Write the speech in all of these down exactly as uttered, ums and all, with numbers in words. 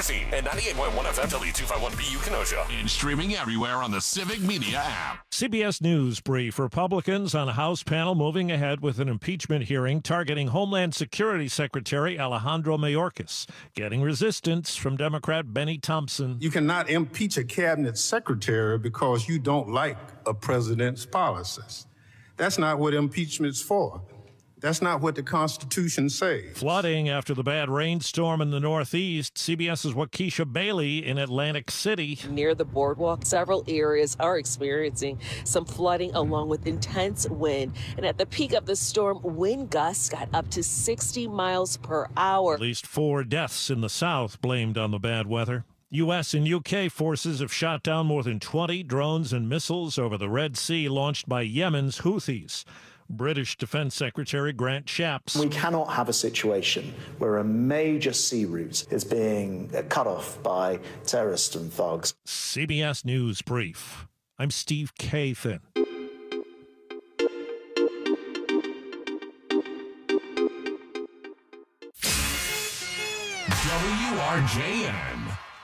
Racine, and ninety-eight point one F M W two fifty-one B U Kenosha. And streaming everywhere on the Civic Media app. C B S News brief. Republicans on a House panel moving ahead with an impeachment hearing targeting Homeland Security Secretary Alejandro Mayorkas, getting resistance from Democrat Benny Thompson. You cannot impeach a cabinet secretary because you don't like a president's policies. That's not what impeachment's for. That's not what the Constitution says. Flooding after the bad rainstorm in the Northeast. CBS's Waukesha Bailey in Atlantic City. Near the boardwalk, several areas are experiencing some flooding along with intense wind. And at the peak of the storm, wind gusts got up to sixty miles per hour. At least four deaths in the South blamed on the bad weather. U S and U K forces have shot down more than twenty drones and missiles over the Red Sea launched by Yemen's Houthis. British Defense Secretary Grant Shapps. We cannot have a situation where a major sea route is being cut off by terrorists and thugs. C B S News Brief. I'm Steve Kathan. W R J M.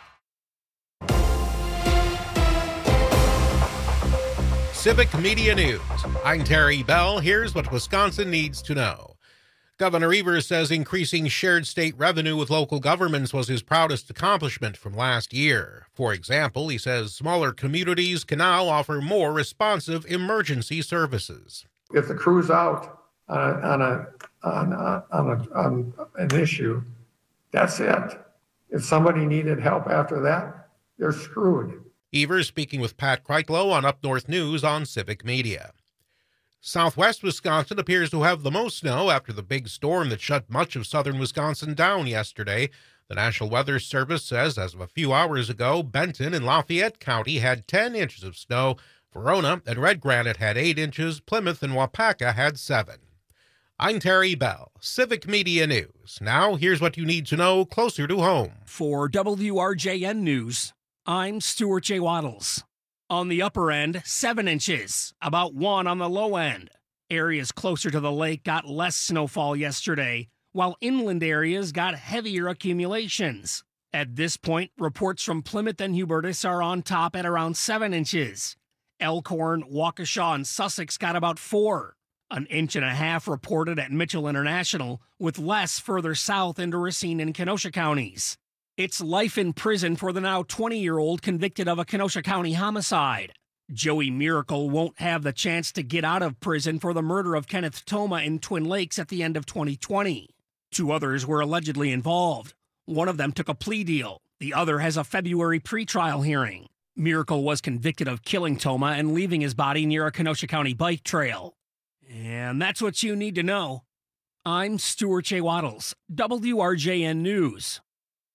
Civic Media News. I'm Terry Bell. Here's what Wisconsin needs to know. Governor Evers says increasing shared state revenue with local governments was his proudest accomplishment from last year. For example, he says smaller communities can now offer more responsive emergency services. If the crew's out on a, on a, on, a, on, a, on an issue, that's it. If somebody needed help after that, they're screwed. Evers speaking with Pat Kreitlow on Up North News on Civic Media. Southwest Wisconsin appears to have the most snow after the big storm that shut much of southern Wisconsin down yesterday. The National Weather Service says as of a few hours ago, Benton and Lafayette County had ten inches of snow. Verona and Red Granite had eight inches. Plymouth and Wapaka had seven. I'm Terry Bell, Civic Media News. Now here's what you need to know closer to home. For W R J N News, I'm Stuart J. Waddles. On the upper end, seven inches, about one on the low end. Areas closer to the lake got less snowfall yesterday, while inland areas got heavier accumulations. At this point, reports from Plymouth and Hubertus are on top at around seven inches. Elkhorn, Waukesha, and Sussex got about four. An inch and a half reported at Mitchell International, with less further south into Racine and Kenosha counties. It's life in prison for the now twenty-year-old convicted of a Kenosha County homicide. Joey Miracle won't have the chance to get out of prison for the murder of Kenneth Toma in Twin Lakes at the end of twenty twenty. Two others were allegedly involved. One of them took a plea deal. The other has a February pretrial hearing. Miracle was convicted of killing Toma and leaving his body near a Kenosha County bike trail. And that's what you need to know. I'm Stuart J. Waddles, W R J N News.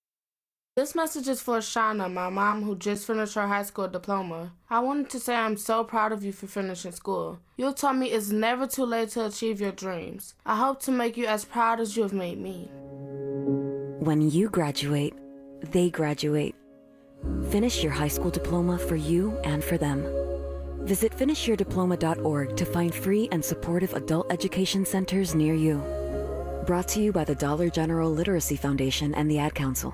This message is for Shauna, my mom, who just finished her high school diploma. I wanted to say I'm so proud of you for finishing school. You taught me it's never too late to achieve your dreams. I hope to make you as proud as you have made me. When you graduate, they graduate. Finish your high school diploma for you and for them. Visit finish your diploma dot org to find free and supportive adult education centers near you. Brought to you by the Dollar General Literacy Foundation and the Ad Council.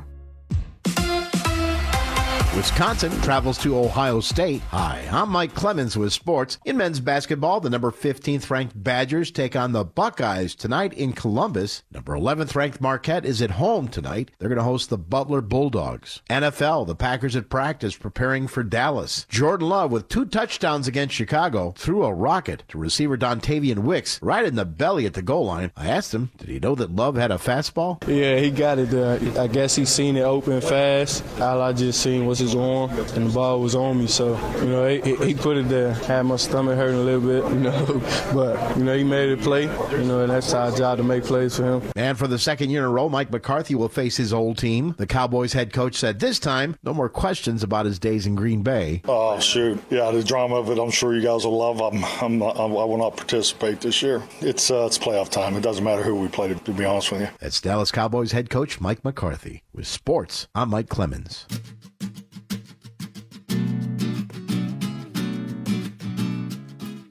Wisconsin travels to Ohio State. Hi, I'm Mike Clemens with sports. In men's basketball, the number fifteenth ranked Badgers take on the Buckeyes tonight in Columbus. Number eleventh ranked Marquette is at home tonight. They're going to host the Butler Bulldogs. N F L, the Packers at practice preparing for Dallas. Jordan Love with two touchdowns against Chicago threw a rocket to receiver Dontavian Wicks right in the belly at the goal line. I asked him, did he know that Love had a fastball? Yeah, he got it. Uh, I guess he seen it open fast. All I just seen was his arm, and the ball was on me. So, you know, he, he put it there. Had my stomach hurting a little bit, you know. But, you know, he made it play. You know, and that's our job to make plays for him. And for the second year in a row, Mike McCarthy will face his old team. The Cowboys head coach said this time, no more questions about his days in Green Bay. Oh, shoot. Yeah, the drama of it, I'm sure you guys will love. I'm, I'm not, I will not participate this year. It's, uh, it's playoff time. It doesn't matter who we play, to, to be honest with you. That's Dallas Cowboys head coach Mike McCarthy. With sports, I'm Mike Clemens.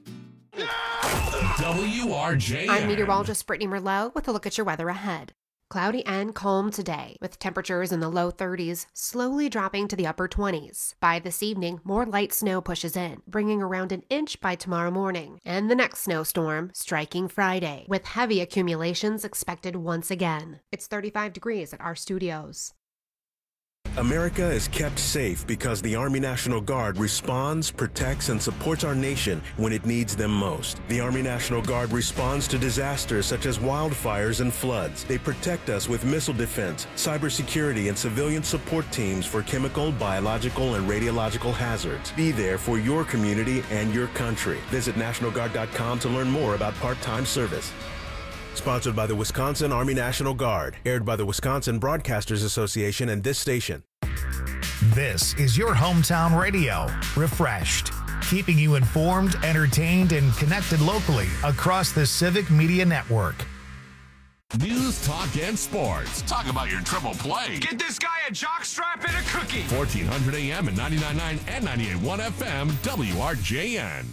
W R J M. I'm meteorologist Brittany Merlot with a look at your weather ahead. Cloudy and calm today, with temperatures in the low thirties, slowly dropping to the upper twenties. By this evening, more light snow pushes in, bringing around an inch by tomorrow morning, and the next snowstorm striking Friday, with heavy accumulations expected once again. It's thirty-five degrees at our studios. America is kept safe because the Army National Guard responds, protects, and supports our nation when it needs them most. The Army National Guard responds to disasters such as wildfires and floods. They protect us with missile defense, cybersecurity, and civilian support teams for chemical, biological, and radiological hazards. Be there for your community and your country. Visit National Guard dot com to learn more about part-time service. Sponsored by the Wisconsin Army National Guard. Aired by the Wisconsin Broadcasters Association and this station. This is your hometown radio, Refreshed, keeping you informed, entertained, and connected locally across the Civic Media Network. News, talk, and sports. Talk about your triple play. Get this guy a jockstrap and a cookie. fourteen hundred A M and ninety-nine point nine and ninety-eight point one F M, W R J N.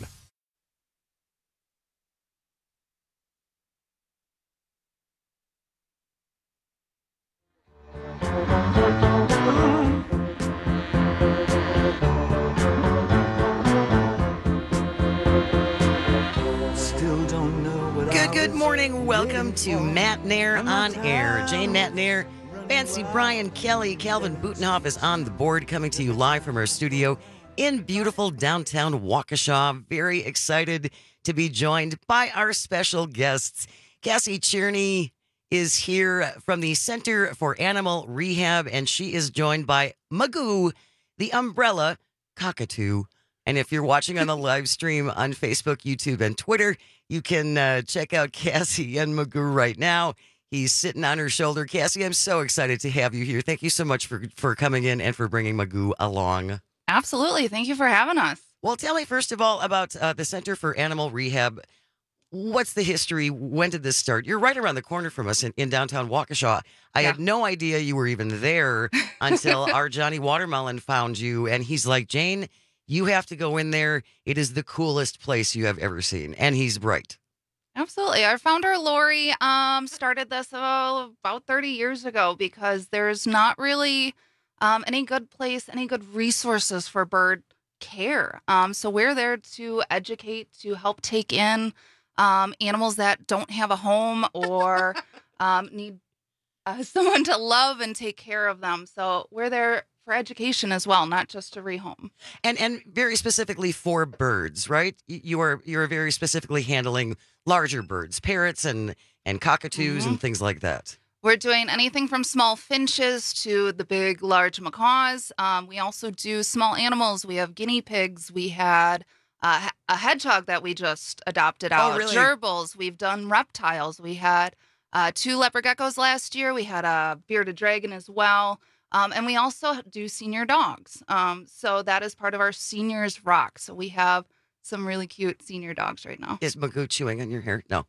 Good, good morning. Welcome to Matt Nair on Air. Jane Matt Nair, Fancy Brian Kelly, Calvin Butenhoff is on the board, coming to you live from our studio in beautiful downtown Waukesha. Very excited to be joined by our special guests. Cassie Cherney is here from the Center for Animal Rehab, and she is joined by Magoo, the umbrella cockatoo. And if you're watching on the live stream on Facebook, YouTube, and Twitter, you can uh, check out Cassie and Magoo right now. He's sitting on her shoulder. Cassie, I'm so excited to have you here. Thank you so much for, for coming in and for bringing Magoo along. Absolutely. Thank you for having us. Well, tell me first of all about uh, the Center for Animal Rehab. What's the history? When did this start? You're right around the corner from us in, in downtown Waukesha. I yeah. had no idea you were even there until our Johnny Watermelon found you. And he's like, Jane, you have to go in there. It is the coolest place you have ever seen. And he's right. Absolutely. Our founder, Lori, um, started this uh, about thirty years ago because there's not really um, any good place, any good resources for bird care. Um, so we're there to educate, to help take in um, animals that don't have a home or um, need uh, someone to love and take care of them. So we're there for education as well, not just to rehome. And and very specifically for birds, right? You are you're very specifically handling larger birds, parrots and and cockatoos mm-hmm. and things like that. We're doing anything from small finches to the big, large macaws. Um, we also do small animals. We have guinea pigs. We had uh, a hedgehog that we just adopted out. Oh, really? Gerbils. We've done reptiles. We had uh, two leopard geckos last year. We had a bearded dragon as well. Um, and we also do senior dogs. Um, so that is part of our Seniors Rock. So we have some really cute senior dogs right now. Is Magoo chewing on your hair? No.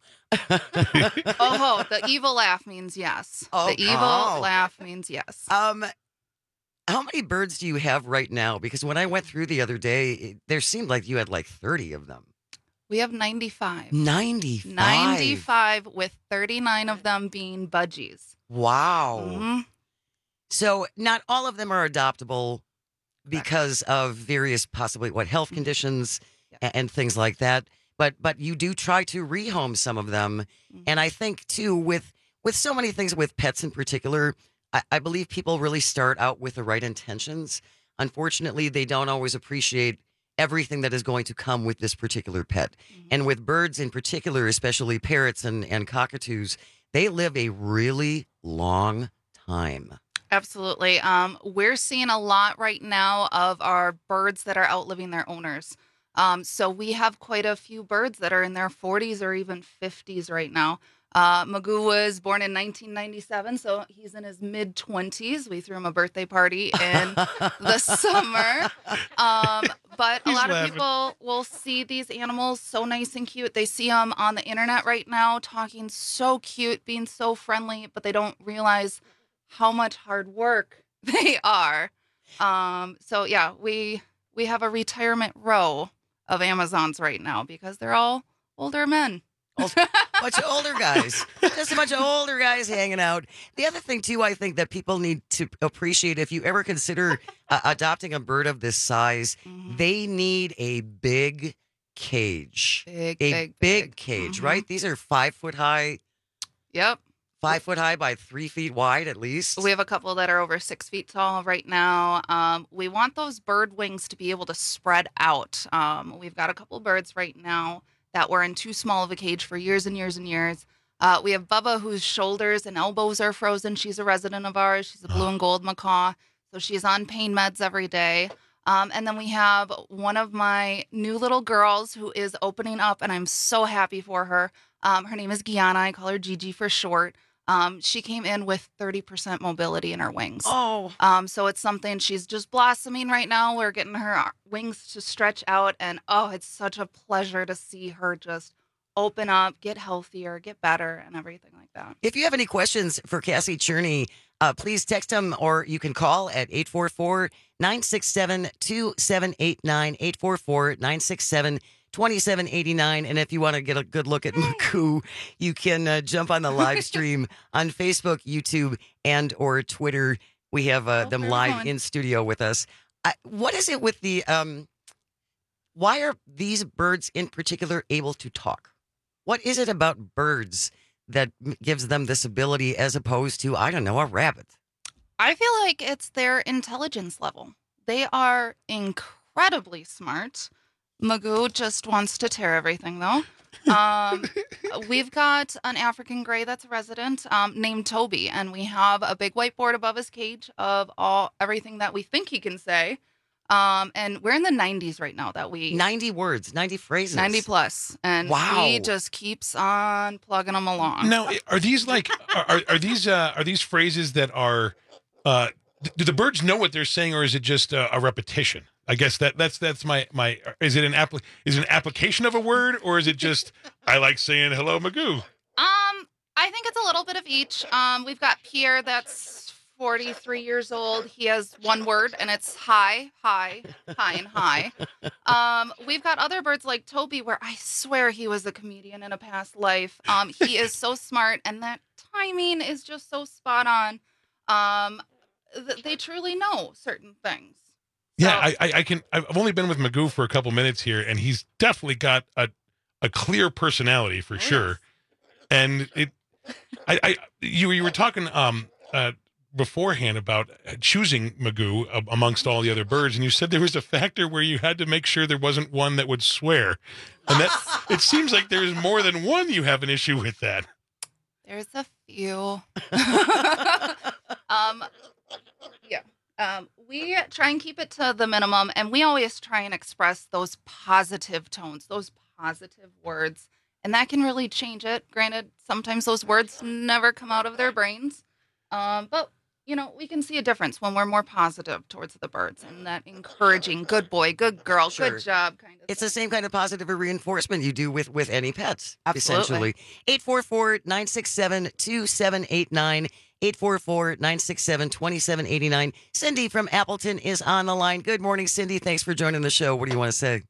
Oh, the evil laugh means yes. Oh, the evil oh. laugh means yes. Um, how many birds do you have right now? Because when I went through the other day, it, there seemed like you had like thirty of them. We have ninety-five. ninety-five. ninety-five with thirty-nine of them being budgies. Wow. Mm-hmm. So not all of them are adoptable because of various possibly what health conditions and, and things like that. But but you do try to rehome some of them. Mm-hmm. And I think too with with so many things with pets in particular, I, I believe people really start out with the right intentions. Unfortunately, they don't always appreciate everything that is going to come with this particular pet. Mm-hmm. And with birds in particular, especially parrots and, and cockatoos, they live a really long time. Absolutely. Um, we're seeing a lot right now of our birds that are outliving their owners. Um, so we have quite a few birds that are in their forties or even fifties right now. Uh, Magoo was born in nineteen ninety-seven, so he's in his mid-twenties. We threw him a birthday party in the summer. Um, but He's a lot laughing. of people will see these animals so nice and cute. They see them on the internet right now, talking so cute, being so friendly, but they don't realize how much hard work they are. Um, so yeah, we we have a retirement row of Amazons right now because they're all older men. bunch of older guys. Just a bunch of older guys hanging out. The other thing, too, I think that people need to appreciate, if you ever consider uh, adopting a bird of this size, mm-hmm. they need a big cage. Big, a big, big, big. cage, Mm-hmm. right? These are five foot high. Yep. Five foot high by three feet wide, at least. We have a couple that are over six feet tall right now. Um, we want those bird wings to be able to spread out. Um, we've got a couple birds right now that were in too small of a cage for years and years and years. Uh, we have Bubba, whose shoulders and elbows are frozen. She's a resident of ours. She's a blue and gold macaw, so she's on pain meds every day. Um, and then we have one of my new little girls who is opening up, and I'm so happy for her. Um, her name is Gianna. I call her Gigi for short. Um, she came in with thirty percent mobility in her wings. Oh. Um, so it's something, she's just blossoming right now. We're getting her wings to stretch out, and oh, it's such a pleasure to see her just open up, get healthier, get better, and everything like that. If you have any questions for Cassie Cherney, uh, please text them, or you can call at eight four four, nine six seven, two seven eight nine, eight four four, nine six seven, two seven eight nine. And if you want to get a good look at Magoo, you can uh, jump on the live stream on Facebook, YouTube, and or Twitter. We have uh, them live in studio with us. I, what is it with the, um, why are these birds in particular able to talk? What is it about birds that gives them this ability as opposed to, I don't know, a rabbit? I feel like it's their intelligence level. They are incredibly smart. Magoo just wants to tear everything, though. Um, we've got an African gray that's a resident um, named Toby, and we have a big whiteboard above his cage of all everything that we think he can say. Um, and we're in the nineties right now that we... ninety words, ninety phrases. ninety plus. And wow. he just keeps on plugging them along. Now, are these like, are, are these, uh, are these phrases that are, uh, do the birds know what they're saying, or is it just a, a repetition? I guess that that's that's my my. Is it an appli- Is it an application of a word, or is it just I like saying hello, Magoo? Um, I think it's a little bit of each. Um, we've got Pierre that's forty-three years old. He has one word, and it's hi, hi, hi, and hi. Um, we've got other birds like Toby, where I swear he was a comedian in a past life. Um, he is so smart, and that timing is just so spot on. Um, th- they truly know certain things. Yeah, I, I, I can. I've only been with Magoo for a couple minutes here, and he's definitely got a, a clear personality for sure. And it, I, I, you, you were talking um uh beforehand about choosing Magoo amongst all the other birds, and you said there was a factor where you had to make sure there wasn't one that would swear, and that it seems like there's more than one you have an issue with that. There's a few. um, yeah. Um, we try and keep it to the minimum, and we always try and express those positive tones, those positive words, and that can really change it. Granted, sometimes those words never come out of their brains, um, but, you know, we can see a difference when we're more positive towards the birds and that encouraging, good boy, good girl, Sure. good job kind of It's the same kind of positive reinforcement you do with, with any pets, Absolutely. essentially. eight four four, nine six seven, two seven eight nine, eight four four, nine six seven, two seven eight nine. Cindy from Appleton is on the line. Good morning, Cindy. Thanks for joining the show. What do you want to say?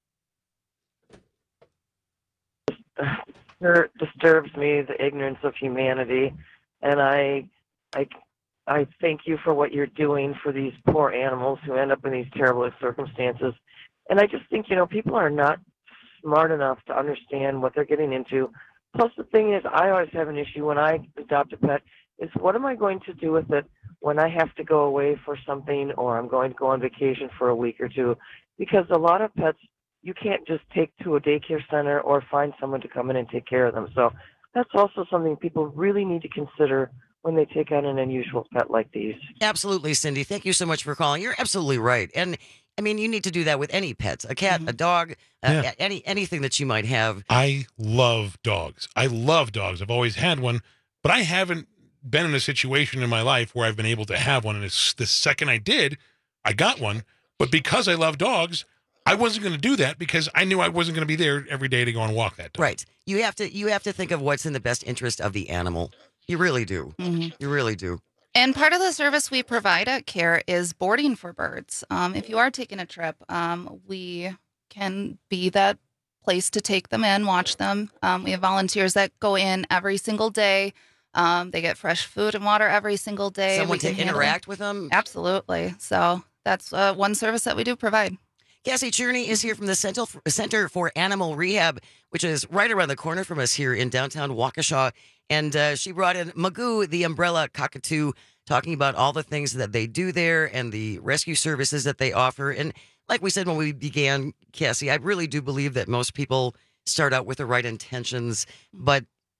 It disturbs me, the ignorance of humanity, and I, I, I thank you for what you're doing for these poor animals who end up in these terrible circumstances. And I just think, you know, people are not smart enough to understand what they're getting into. Plus, the thing is, I always have an issue when I adopt a pet, is what am I going to do with it when I have to go away for something, or I'm going to go on vacation for a week or two? Because a lot of pets, you can't just take to a daycare center or find someone to come in and take care of them. So that's also something people really need to consider when they take on an unusual pet like these. Absolutely, Cindy. Thank you so much for calling. You're absolutely right. And, I mean, you need to do that with any pets, a cat, a dog, uh, Yeah. any anything that you might have. I love dogs. I love dogs. I've always had one, but I haven't been in a situation in my life where I've been able to have one. And it's the second I did, I got one. But because I love dogs, I wasn't going to do that because I knew I wasn't going to be there every day to go and walk that dog. Right. You have to you have to think of what's in the best interest of the animal. You really do. Mm-hmm. You really do. And part of the service we provide at CARE is boarding for birds. Um, if you are taking a trip, um, we can be that place to take them in, watch them. Um, we have volunteers that go in every single day. Um, they get fresh food and water every single day. Someone We can to handle- interact with them? Absolutely. So that's uh, one service that we do provide. Cassie Cherney is here from the Center for, Center for Animal Rehab, which is right around the corner from us here in downtown Waukesha. And uh, she brought in Magoo, the umbrella cockatoo, talking about all the things that they do there and the rescue services that they offer. And like we said when we began, Cassie, I really do believe that most people start out with the right intentions, but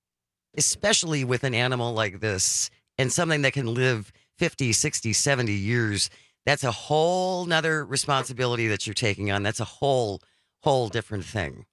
especially with an animal like this and something that can live fifty, sixty, seventy years, that's a whole nother responsibility that you're taking on. That's a whole, whole different thing.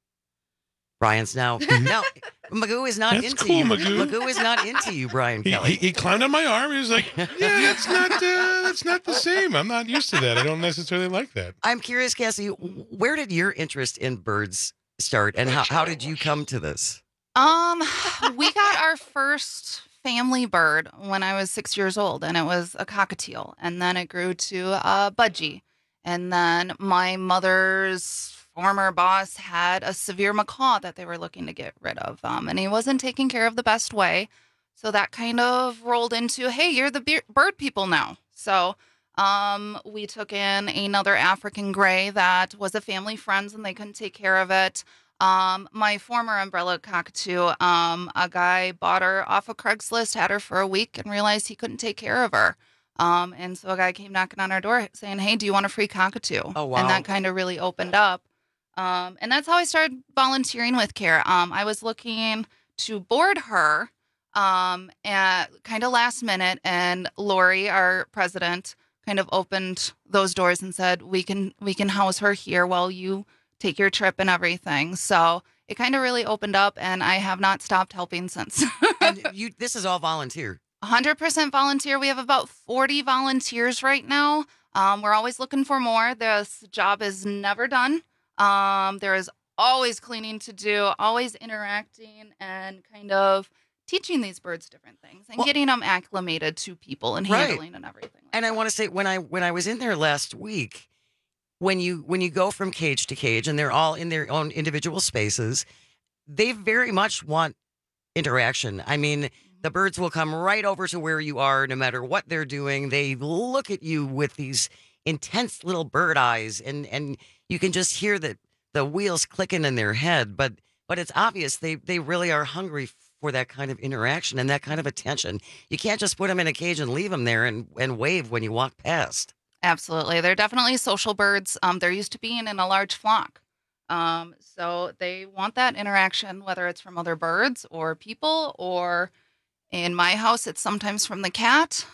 Brian's now, now, Magoo is not That's into cool, you. Magoo. Magoo is not into you, Brian He, Kelly. he, he climbed on my arm. He was like, "Yeah, that's not uh, that's not the same. I'm not used to that. I don't necessarily like that." I'm curious, Cassie, where did your interest in birds start, and how, how did you come to this? Um, we got our first family bird when I was six years old, and it was a cockatiel. And then it grew to a budgie. And then my mother's former boss had a severe macaw that they were looking to get rid of. Um, and he wasn't taken care of the best way. So that kind of rolled into, hey, you're the be- bird people now. So um, we took in another African gray that was a family friend's and they couldn't take care of it. Um, my former umbrella cockatoo, um, a guy bought her off of Craigslist, had her for a week and realized he couldn't take care of her. Um, and so a guy came knocking on our door saying, hey, do you want a free cockatoo? Oh, wow. And that kind of really opened up. Um, and that's how I started volunteering with CARE. Um, I was looking to board her, um, at kind of last minute, and Lori, our president, kind of opened those doors and said, we can, we can house her here while you take your trip and everything. So it kind of really opened up, and I have not stopped helping since. And you, this is all volunteer. one hundred percent volunteer. We have about forty volunteers right now. Um, we're always looking for more. This job is never done. Um, there is always cleaning to do, always interacting and kind of teaching these birds different things and Well, getting them acclimated to people and right. handling and everything. And I want to say, when I when I was in there last week, when you when you go from cage to cage, and they're all in their own individual spaces, they very much want interaction. I mean, the birds will come right over to where you are, no matter what they're doing. They look at you with these intense little bird eyes, and and you can just hear the the wheels clicking in their head. But but it's obvious they they really are hungry for that kind of interaction and that kind of attention. You can't just put them in a cage and leave them there and and wave when you walk past. Absolutely. They're definitely social birds. Um, they're used to being in a large flock. Um, so they want that interaction, whether it's from other birds or people, or in my house, it's sometimes from the cat.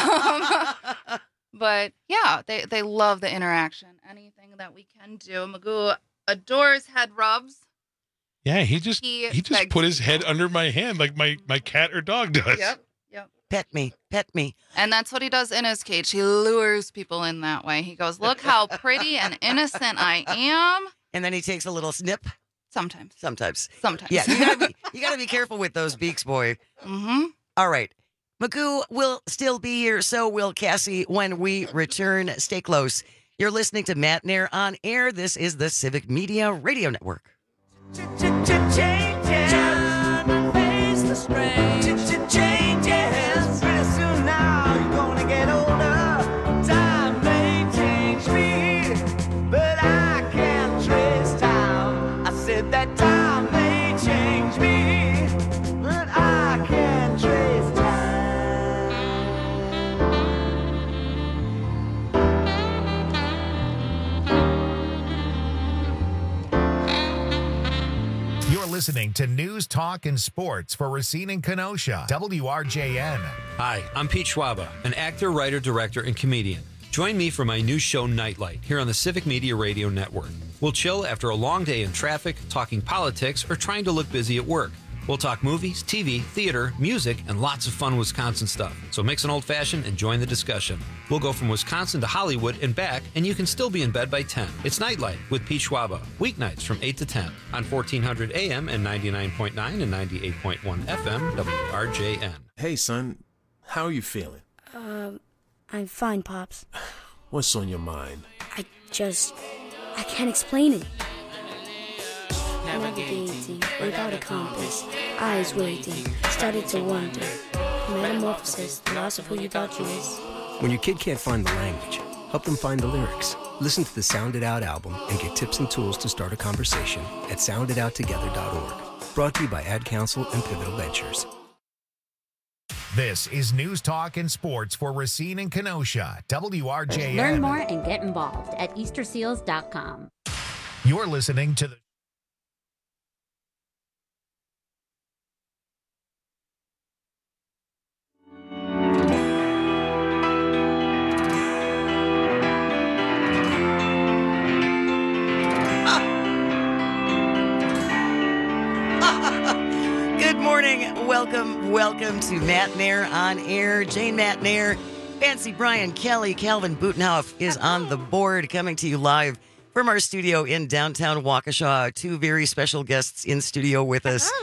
Um, but yeah, they, they love the interaction. Anything that we can do. Magoo adores head rubs. Yeah, he just He he, just begs put his head under my hand like my my cat or dog does. Yep. Yep. Pet me, pet me. And that's what he does in his cage. He lures people in that way. He goes, look how pretty and innocent I am. And then he takes a little snip. Sometimes. Sometimes. Sometimes. Yeah, you gotta be you gotta be careful with those beaks, boy. Mm-hmm. All right. Magoo will still be here, so will Cassie when we return. Stay close. You're listening to Matt Nair on Air. This is the Civic Media Radio Network. Listening to News, Talk, and Sports for Racine and Kenosha. W R J N. Hi, I'm Pete Schwaba, an actor, writer, director, and comedian. Join me for my new show, Nightlight, here on the Civic Media Radio Network. We'll chill after a long day in traffic, talking politics, or trying to look busy at work. We'll talk movies, T V, theater, music, and lots of fun Wisconsin stuff. So mix an old-fashioned and join the discussion. We'll go from Wisconsin to Hollywood and back, and you can still be in bed by ten. It's Nightlight with Pete Schwaba, weeknights from eight to ten on fourteen hundred A M and ninety-nine point nine and ninety-eight point one F M W R J N. Hey, son. How are you feeling? Um, I'm fine, Pops. What's on your mind? I just... I can't explain it. navigating without a compass, eyes waiting, started to wonder. Metamorphosis, the loss of who you thought you was. When your kid can't find the language, help them find the lyrics. Listen to the Sound It Out album and get tips and tools to start a conversation at sound it out together dot org. Brought to you by Ad Council and Pivotal Ventures. This is News Talk and Sports for Racine and Kenosha, W R J N. Learn more and get involved at easter seals dot com. You're listening to the Good morning. Welcome, welcome to Matt Nair on Air. Jane Matt Nair, Fancy Brian Kelly, Calvin Butenhoff is on the board, coming to you live from our studio in downtown Waukesha. Two very special guests in studio with us.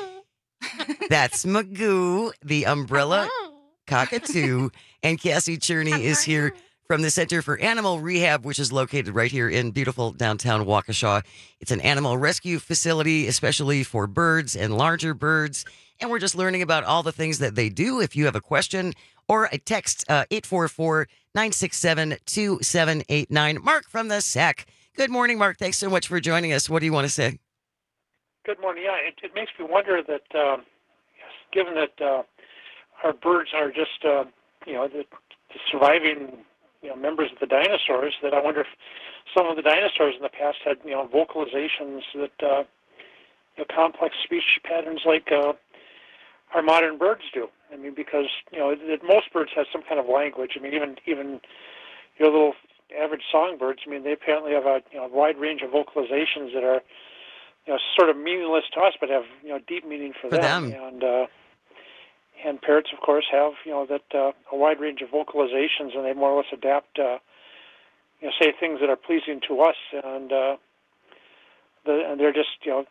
That's Magoo, the umbrella cockatoo, and Cassie Cherney is here from the Center for Animal Rehab, which is located right here in beautiful downtown Waukesha. It's an animal rescue facility, especially for birds and larger birds. And we're just learning about all the things that they do. If you have a question or a text, uh, eight four four, nine six seven, two seven eight nine. Mark from the S A C. Good morning, Mark. Thanks so much for joining us. What do you want to say? Good morning. Yeah, it, it makes me wonder that, um, yes, given that uh, our birds are just, uh, you know, the, the surviving, you know, members of the dinosaurs, that I wonder if some of the dinosaurs in the past had, you know, vocalizations that, uh, you know, complex speech patterns like uh, our modern birds do. I mean, because, you know, that most birds have some kind of language. I mean, even even your little average songbirds, I mean, they apparently have a, you know, wide range of vocalizations that are, you know, sort of meaningless to us, but have, you know, deep meaning for, For them. them. And uh, and parrots, of course, have, you know, that uh, a wide range of vocalizations, and they more or less adapt, uh, you know, say things that are pleasing to us, and uh, the, and they're just, you know,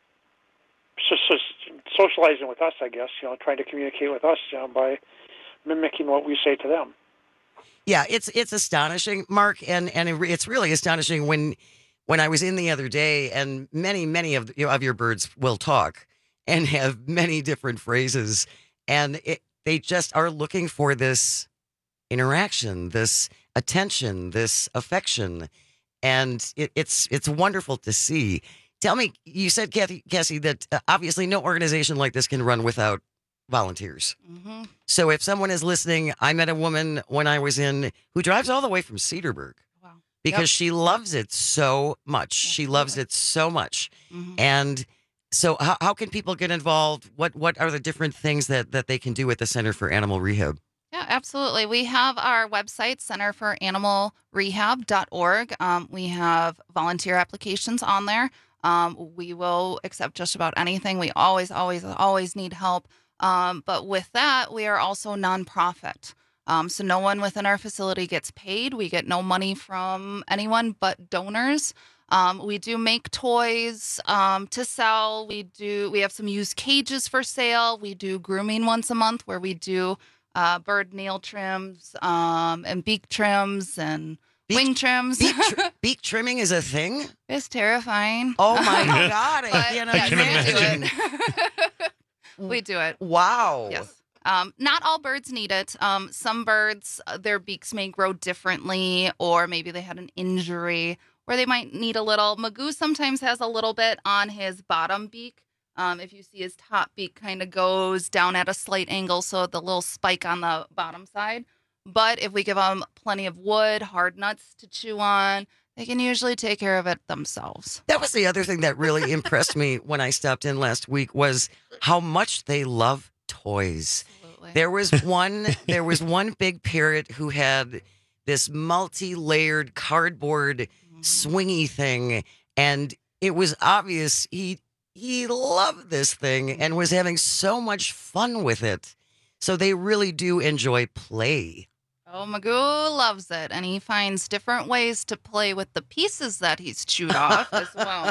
just, just socializing with us, I guess, you know, trying to communicate with us, you know, by mimicking what we say to them. Yeah, it's it's astonishing, Mark, and and it, it's really astonishing when when I was in the other day, and many many of you know, of your birds will talk and have many different phrases, and it, they just are looking for this interaction, this attention, this affection, and it, it's it's wonderful to see. Tell me, you said, Kathy, Cassie, that uh, obviously no organization like this can run without volunteers. Mm-hmm. So if someone is listening, I met a woman when I was in who drives all the way from Cedarburg wow. because Yep. she loves it so much. She loves it so much. Mhm. And so how, how can people get involved? What what are the different things that, that they can do at the Center for Animal Rehab? Yeah, absolutely. We have our website, center for animal rehab dot org. Um, we have volunteer applications on there. Um, we will accept just about anything. We always, always, always need help. Um, but with that, we are also nonprofit. Um, so no one within our facility gets paid. We get no money from anyone but donors. Um, we do make toys um, to sell. We do. We have some used cages for sale. We do grooming once a month, where we do uh, bird nail trims um, and beak trims and wing trims. Beak, tr- beak trimming is a thing? It's terrifying. Oh my God, I But, can't yes, imagine. we do it. We do it. Wow. Yes. Um, not all birds need it. Um, some birds, uh, their beaks may grow differently, or maybe they had an injury where they might need a little. Magoo sometimes has a little bit on his bottom beak. Um, if you see his top beak kind of goes down at a slight angle, so the little spike on the bottom side. But if we give them plenty of wood, hard nuts to chew on, they can usually take care of it themselves. That was the other thing that really impressed me when I stopped in last week was how much they love toys. Absolutely. There was one there was one big parrot who had this multi-layered cardboard swingy thing, and it was obvious he he loved this thing and was having so much fun with it. So they really do enjoy play. Oh, Magoo loves it, and he finds different ways to play with the pieces that he's chewed off as well.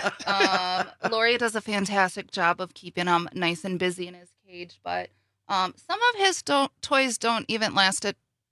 Um, Lori does a fantastic job of keeping him nice and busy in his cage, but um, some of his don't, toys don't even last it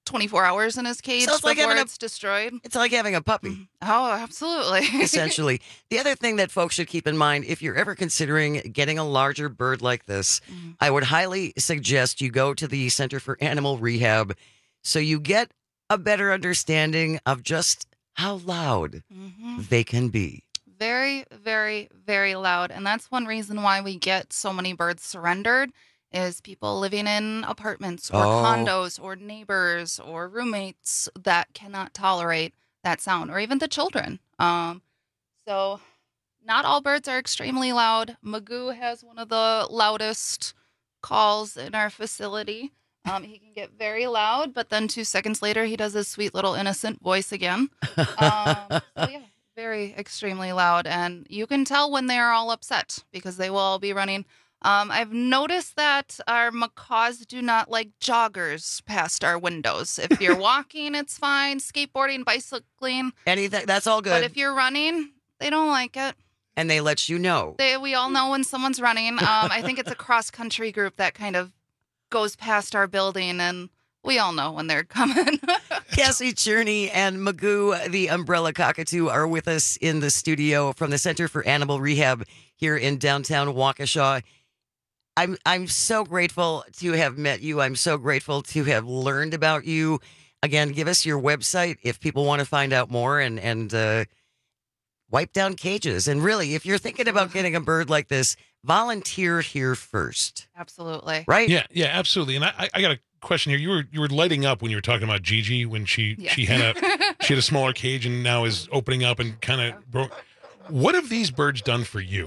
twenty-four hours in his cage So it's like before having a- it's destroyed. It's like having a puppy. Oh, absolutely. Essentially. The other thing that folks should keep in mind, if you're ever considering getting a larger bird like this, Mm-hmm. I would highly suggest you go to the Center for Animal Rehab so you get a better understanding of just how loud Mm-hmm. they can be. Very, very, very loud. And that's one reason why we get so many birds surrendered is people living in apartments or Oh. condos or neighbors or roommates that cannot tolerate that sound, or even the children. Um, so not all birds are extremely loud. Magoo has one of the loudest calls in our facility. Um, he can get very loud, but then two seconds later, he does his sweet little innocent voice again. Um, so yeah, very extremely loud, and you can tell when they are all upset because they will all be running. Um, I've noticed that our macaws do not like joggers past our windows. If you're walking, it's fine. Skateboarding, bicycling, Anything, that's all good. but if you're running, they don't like it. and they let you know. They, we all know when someone's running. Um, I think it's a cross-country group that kind of goes past our building, and we all know when they're coming. Cassie Cherney and Magoo, the umbrella cockatoo, are with us in the studio from the Center for Animal Rehab here in downtown Waukesha. I'm I'm so grateful to have met you. I'm so grateful to have learned about you. Again, give us your website if people want to find out more and and uh, wipe down cages. And really, if you're thinking about getting a bird like this, volunteer here first. Absolutely. Right? Yeah, yeah, absolutely. And I, I got a question here. You were you were lighting up when you were talking about Gigi when she Yes. she had a she had a smaller cage and now is opening up and kind of broke. What have these birds done for you?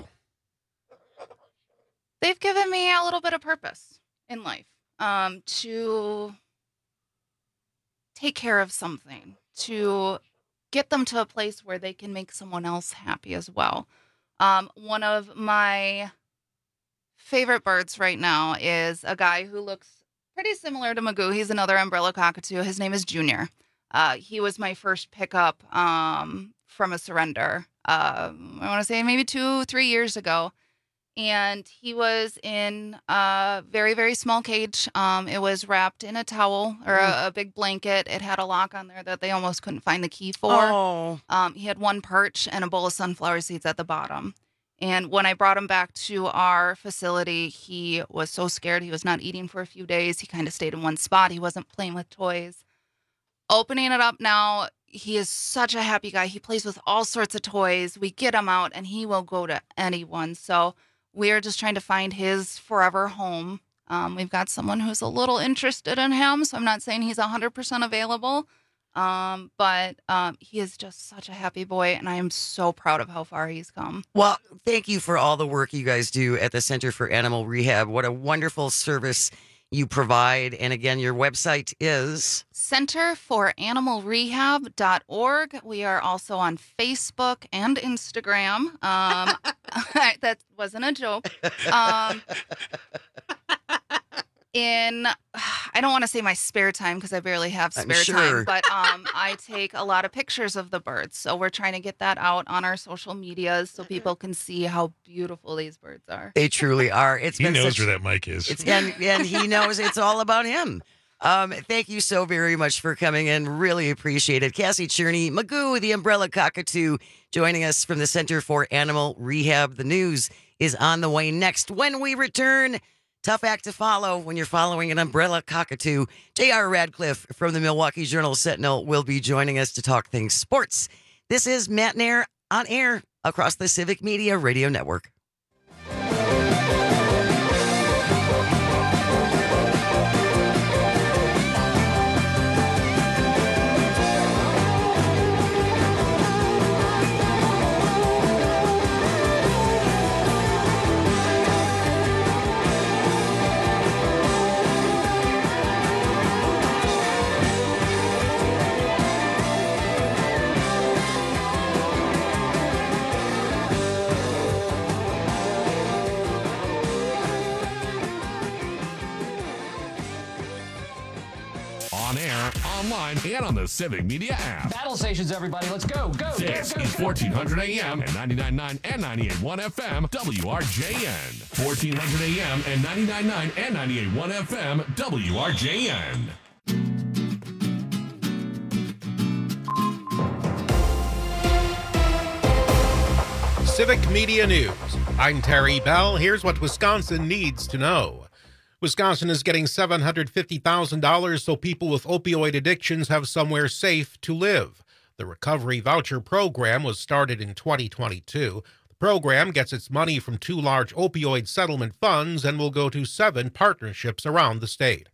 They've given me a little bit of purpose in life, um, to take care of something, to get them to a place where they can make someone else happy as well. Um, one of my favorite birds right now is a guy who looks pretty similar to Magoo. He's another umbrella cockatoo. His name is Junior. Uh, he was my first pickup um, from a surrender. Uh, I want to say maybe two, three years ago. And he was in a very, very small cage. Um, it was wrapped in a towel or a, a big blanket. It had a lock on there that they almost couldn't find the key for. Oh. Um, he had one perch and a bowl of sunflower seeds at the bottom. And when I brought him back to our facility, he was so scared. He was not eating for a few days. He kind of stayed in one spot. He wasn't playing with toys. Opening it up now, he is such a happy guy. He plays with all sorts of toys. We get him out, and he will go to anyone. So we are just trying to find his forever home. Um, we've got someone who's a little interested in him, so I'm not saying he's one hundred percent available, um, but um, he is just such a happy boy, and I am so proud of how far he's come. Well, thank you for all the work you guys do at the Center for Animal Rehab. What a wonderful service you provide. And again, your website is Center for Animal Rehab dot org. We are also on Facebook and Instagram. Um, that wasn't a joke. Um, in, I don't want to say my spare time because I barely have I'm spare sure. time, but um, I take a lot of pictures of the birds. So we're trying to get that out on our social medias so people can see how beautiful these birds are. They truly are. It's He been knows such, where that mic is. It's and and he knows it's all about him. Um, thank you so very much for coming in. Really appreciate it. Cassie Cherney, Magoo, the umbrella cockatoo, joining us from the Center for Animal Rehab. The news is on the way next. When we return, tough act to follow when you're following an umbrella cockatoo. J R Radcliffe from the Milwaukee Journal-Sentinel will be joining us to talk things sports. This is Matt Nair on air across the Civic Media Radio Network. On air, online, and on the Civic Media app. Battle stations, everybody. Let's go. Go. This go, go, is go. fourteen hundred A M and ninety-nine point nine and ninety-eight point one F M, W R J N. fourteen hundred A M and ninety-nine point nine and ninety-eight point one F M, W R J N. Civic Media News. I'm Terry Bell. Here's what Wisconsin needs to know. Wisconsin is getting seven hundred fifty thousand dollars so people with opioid addictions have somewhere safe to live. The Recovery Voucher Program was started in twenty twenty-two. The program gets its money from two large opioid settlement funds and will go to seven partnerships around the state.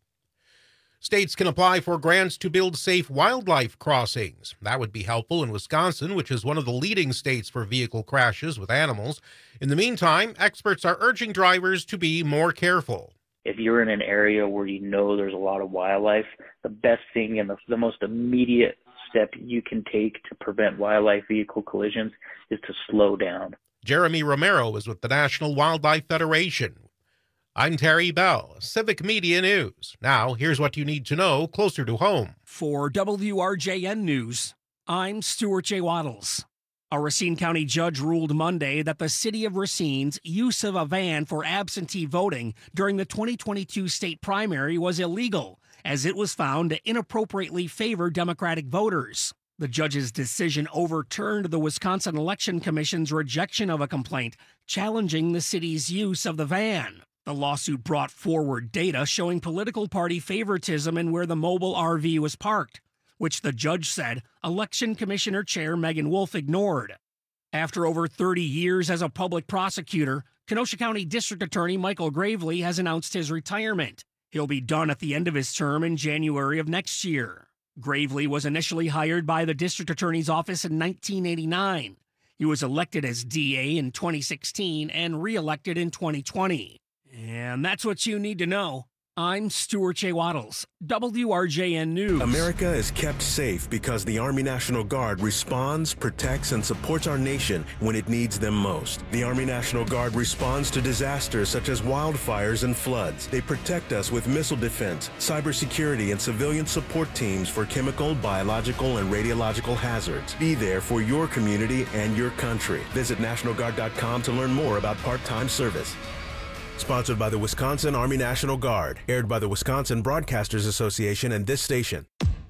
States can apply for grants to build safe wildlife crossings. That would be helpful in Wisconsin, which is one of the leading states for vehicle crashes with animals. In the meantime, experts are urging drivers to be more careful. If you're in an area where you know there's a lot of wildlife, the best thing and the, the most immediate step you can take to prevent wildlife vehicle collisions is to slow down. Jeremy Romero is with the National Wildlife Federation. I'm Terry Bell, Civic Media News. Now, here's what you need to know closer to home. For W R J N News, I'm Stuart J. Waddles. A Racine County judge ruled Monday that the city of Racine's use of a van for absentee voting during the twenty twenty-two state primary was illegal, as it was found to inappropriately favor Democratic voters. The judge's decision overturned the Wisconsin Election Commission's rejection of a complaint challenging the city's use of the van. The lawsuit brought forward data showing political party favoritism in where the mobile R V was parked, which the judge said Election Commissioner Chair Megan Wolf ignored. After over thirty years as a public prosecutor, Kenosha County District Attorney Michael Gravely has announced his retirement. He'll be done at the end of his term in January of next year. Gravely was initially hired by the District Attorney's Office in nineteen eighty-nine. He was elected as D A in twenty sixteen and re-elected in twenty twenty. And that's what you need to know. I'm Stuart J. Waddles, W R J N News. America is kept safe because the Army National Guard responds, protects, and supports our nation when it needs them most. The Army National Guard responds to disasters such as wildfires and floods. They protect us with missile defense, cybersecurity, and civilian support teams for chemical, biological, and radiological hazards. Be there for your community and your country. Visit National Guard dot com to learn more about part-time service. Sponsored by the Wisconsin Army National Guard. Aired by the Wisconsin Broadcasters Association and this station.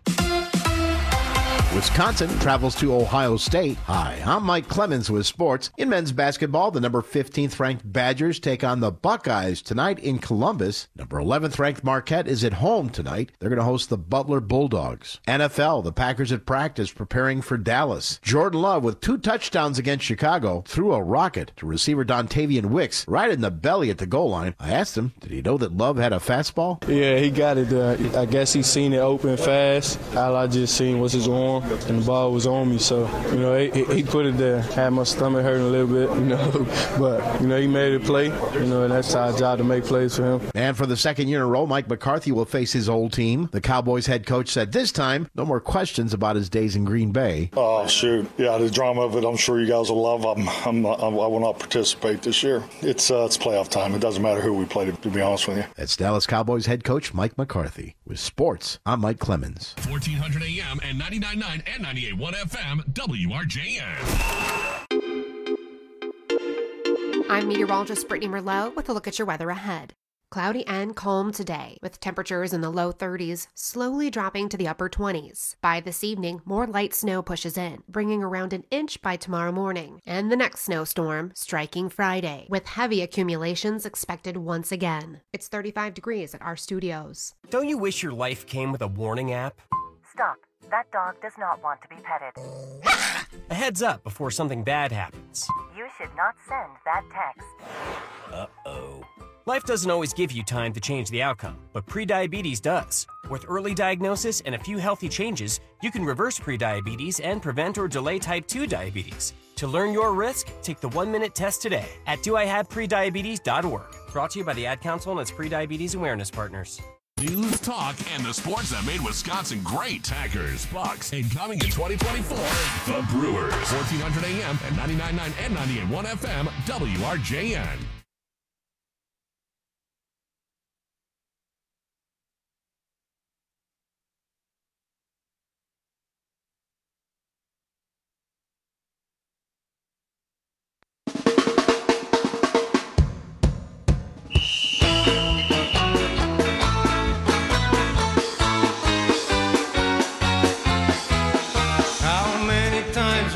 Wisconsin travels to Ohio State. Hi, I'm Mike Clemens with sports. In men's basketball, the number fifteenth ranked Badgers take on the Buckeyes tonight in Columbus. Number eleventh ranked Marquette is at home tonight. They're going to host the Butler Bulldogs. N F L, the Packers at practice preparing for Dallas. Jordan Love with two touchdowns against Chicago threw a rocket to receiver Dontavian Wicks right in the belly at the goal line. I asked him, did he know that Love had a fastball? Yeah, he got it. Uh, I guess he seen it open fast. All I just seen was his arm, and the ball was on me. So, you know, he, he put it there. Had my stomach hurting a little bit, you know. But, you know, he made it play, you know, and that's our job to make plays for him. And for the second year in a row, Mike McCarthy will face his old team. The Cowboys head coach said this time, no more questions about his days in Green Bay. Oh, shoot. Yeah, the drama of it, I'm sure you guys will love. I'm, I'm not, I will not participate this year. It's uh, it's playoff time. It doesn't matter who we play, to, to be honest with you. That's Dallas Cowboys head coach Mike McCarthy. With sports, I'm Mike Clemens. fourteen hundred A M and ninety-nine point nine and ninety-eight point one F M, W R J N. I'm meteorologist Brittany Merlot with a look at your weather ahead. Cloudy and calm today, with temperatures in the low thirties, slowly dropping to the upper twenties. By this evening, more light snow pushes in, bringing around an inch by tomorrow morning. And the next snowstorm striking Friday, with heavy accumulations expected once again. It's thirty-five degrees at our studios. Don't you wish your life came with a warning app? Stop. That dog does not want to be petted. A heads up before something bad happens. You should not send that text. Uh-oh. Life doesn't always give you time to change the outcome, but prediabetes does. With early diagnosis and a few healthy changes, you can reverse prediabetes and prevent or delay type two diabetes. To learn your risk, take the one-minute test today at do I have prediabetes dot org. Brought to you by the Ad Council and its prediabetes awareness partners. News, talk, and the sports that made Wisconsin great. Packers, Bucks, and coming in twenty twenty-four, the Brewers. fourteen hundred A M and ninety-nine point nine and ninety-eight point one F M, W R J N.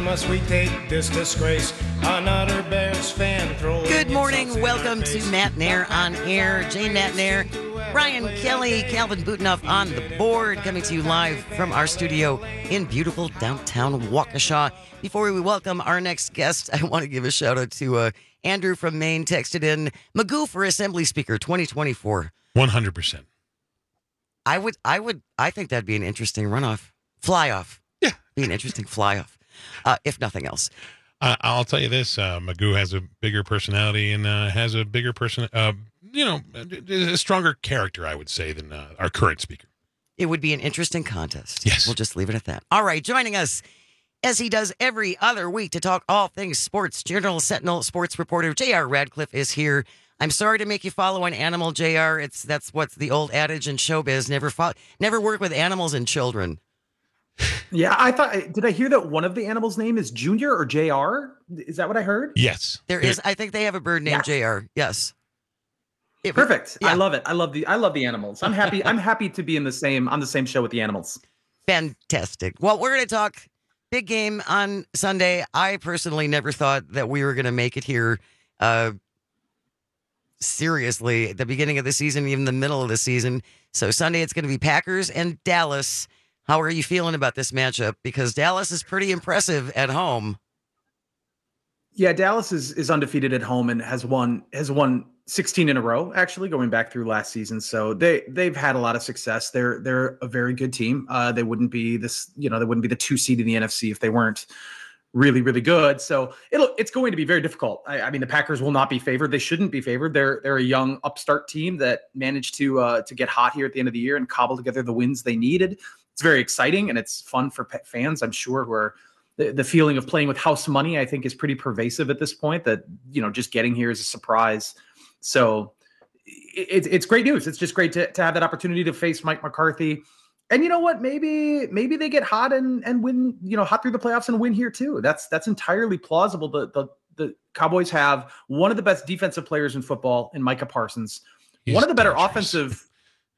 must we take this disgrace? Another Bears fan throwing. Good morning. Welcome to Matt Nair on Air. Jane Matt Nair, Brian Kelly, Calvin Butenoff on the board, coming to you live from our studio in beautiful downtown Waukesha. Before we welcome our next guest, I want to give a shout out to uh, Andrew from Maine, texted in, Magoo for Assembly Speaker twenty twenty-four. one hundred percent. I would, I would, I think that'd be an interesting runoff. Fly off. Yeah. Be an interesting fly off, uh, if nothing else. Uh, I'll tell you this, uh, Magoo has a bigger personality and uh, has a bigger person, uh, you know, a stronger character, I would say, than uh, our current speaker. It would be an interesting contest. Yes. We'll just leave it at that. All right, joining us, as he does every other week, to talk all things sports, Journal Sentinel sports reporter J R Radcliffe is here. I'm sorry to make you follow an animal, J R. It's that's what's the old adage in showbiz: never fo- never work with animals and children. Yeah, I thought. Did I hear that one of the animals' name is Junior or J R? Is that what I heard? Yes, there is. I think they have a bird named Yeah. J R. Yes. It, Perfect. yeah. I love it. I love the. I love the animals. I'm happy. I'm happy to be in the same on the same show with the animals. Fantastic. Well, we're going to talk big game on Sunday. I personally never thought that we were going to make it here. Uh, seriously, at the beginning of the season, even the middle of the season. So Sunday, it's going to be Packers and Dallas. How are you feeling about this matchup? Because Dallas is pretty impressive at home. Yeah, Dallas is is undefeated at home and has won has won sixteen in a row, actually, going back through last season. So they they've had a lot of success. They're they're a very good team. Uh, they wouldn't be this, you know, they wouldn't be the two seed in the N F C if they weren't really, really good. So it'll it's going to be very difficult. I, I mean, the Packers will not be favored. They shouldn't be favored. They're they're a young upstart team that managed to uh, to get hot here at the end of the year and cobble together the wins they needed. It's very exciting and it's fun for fans, I'm sure, who are the, the feeling of playing with house money, I think, is pretty pervasive at this point, that, you know, just getting here is a surprise. So it, it's great news. It's just great to, to have that opportunity to face Mike McCarthy. And you know what? Maybe maybe they get hot and and win, you know, hot through the playoffs and win here too. That's that's entirely plausible. The the, the Cowboys have one of the best defensive players in football in Micah Parsons. He's one of the better dangerous. offensive.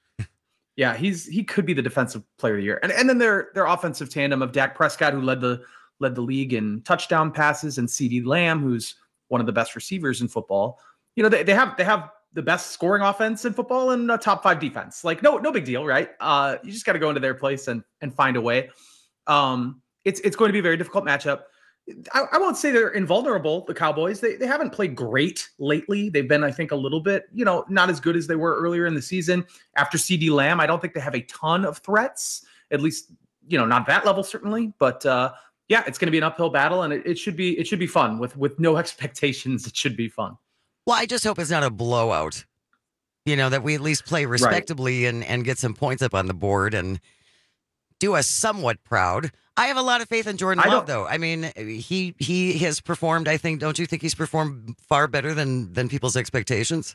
Yeah, he's he could be the defensive player of the year. And and then their their offensive tandem of Dak Prescott, who led the led the league in touchdown passes, and CeeDee Lamb, who's one of the best receivers in football. You know, they, they have they have the best scoring offense in football and a top five defense. Like, no, no big deal, right? Uh, you just got to go into their place and and find a way. Um, it's it's going to be a very difficult matchup. I, I won't say they're invulnerable, the Cowboys. They they haven't played great lately. They've been, I think, a little bit, you know, not as good as they were earlier in the season. After CeeDee Lamb, I don't think they have a ton of threats, at least, you know, not that level, certainly. But uh, yeah, it's going to be an uphill battle, and it, it should be it should be fun with with no expectations. It should be fun. Well, I just hope it's not a blowout. You know, that we at least play respectably right. and, and get some points up on the board and do us somewhat proud. I have a lot of faith in Jordan I Love, don't- though. I mean, he he has performed, I think, don't you think he's performed far better than than people's expectations?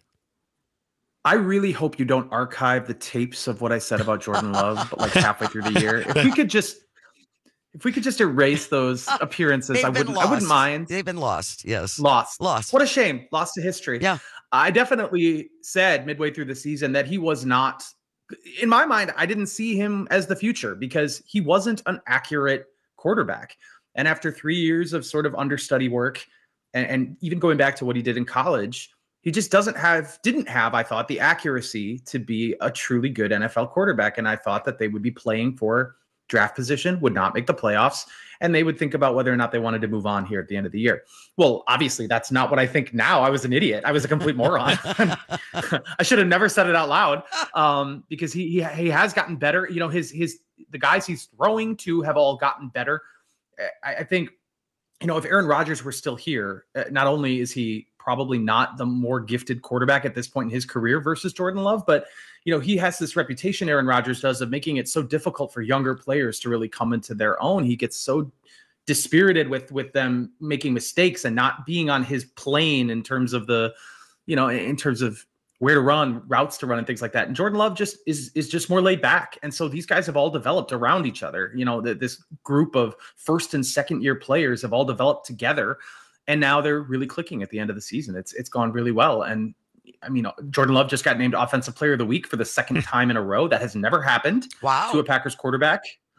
I really hope you don't archive the tapes of what I said about Jordan Love, but like halfway through the year. If we could just if we could just erase those appearances, They've I been wouldn't I wouldn't lost. mind. They've been lost, yes. Lost. Lost. What a shame. Lost to history. Yeah. I definitely said midway through the season that he was not, in my mind, I didn't see him as the future because he wasn't an accurate quarterback. And after three years of sort of understudy work and, and even going back to what he did in college, he just doesn't have, didn't have, I thought, the accuracy to be a truly good N F L quarterback. And I thought that they would be playing for draft position, would not make the playoffs, and they would think about whether or not they wanted to move on here at the end of the year. Well, obviously, that's not what I think now. I was an idiot. I was a complete moron. I should have never said it out loud um, because he, he he has gotten better. You know, his his the guys he's throwing to have all gotten better. I, I think, you know, if Aaron Rodgers were still here, uh, not only is he probably not the more gifted quarterback at this point in his career versus Jordan Love, but you know, he has this reputation, Aaron Rodgers does, of making it so difficult for younger players to really come into their own. He gets so dispirited with with them making mistakes and not being on his plane in terms of the, you know, in terms of where to run, routes to run, and things like that. And Jordan Love just is is just more laid back. And so these guys have all developed around each other. You know, the, this group of first and second year players have all developed together, and now they're really clicking at the end of the season. It's it's gone really well. And I mean, Jordan Love just got named Offensive Player of the Week for the second time in a row. That has never happened wow. to a Packers quarterback.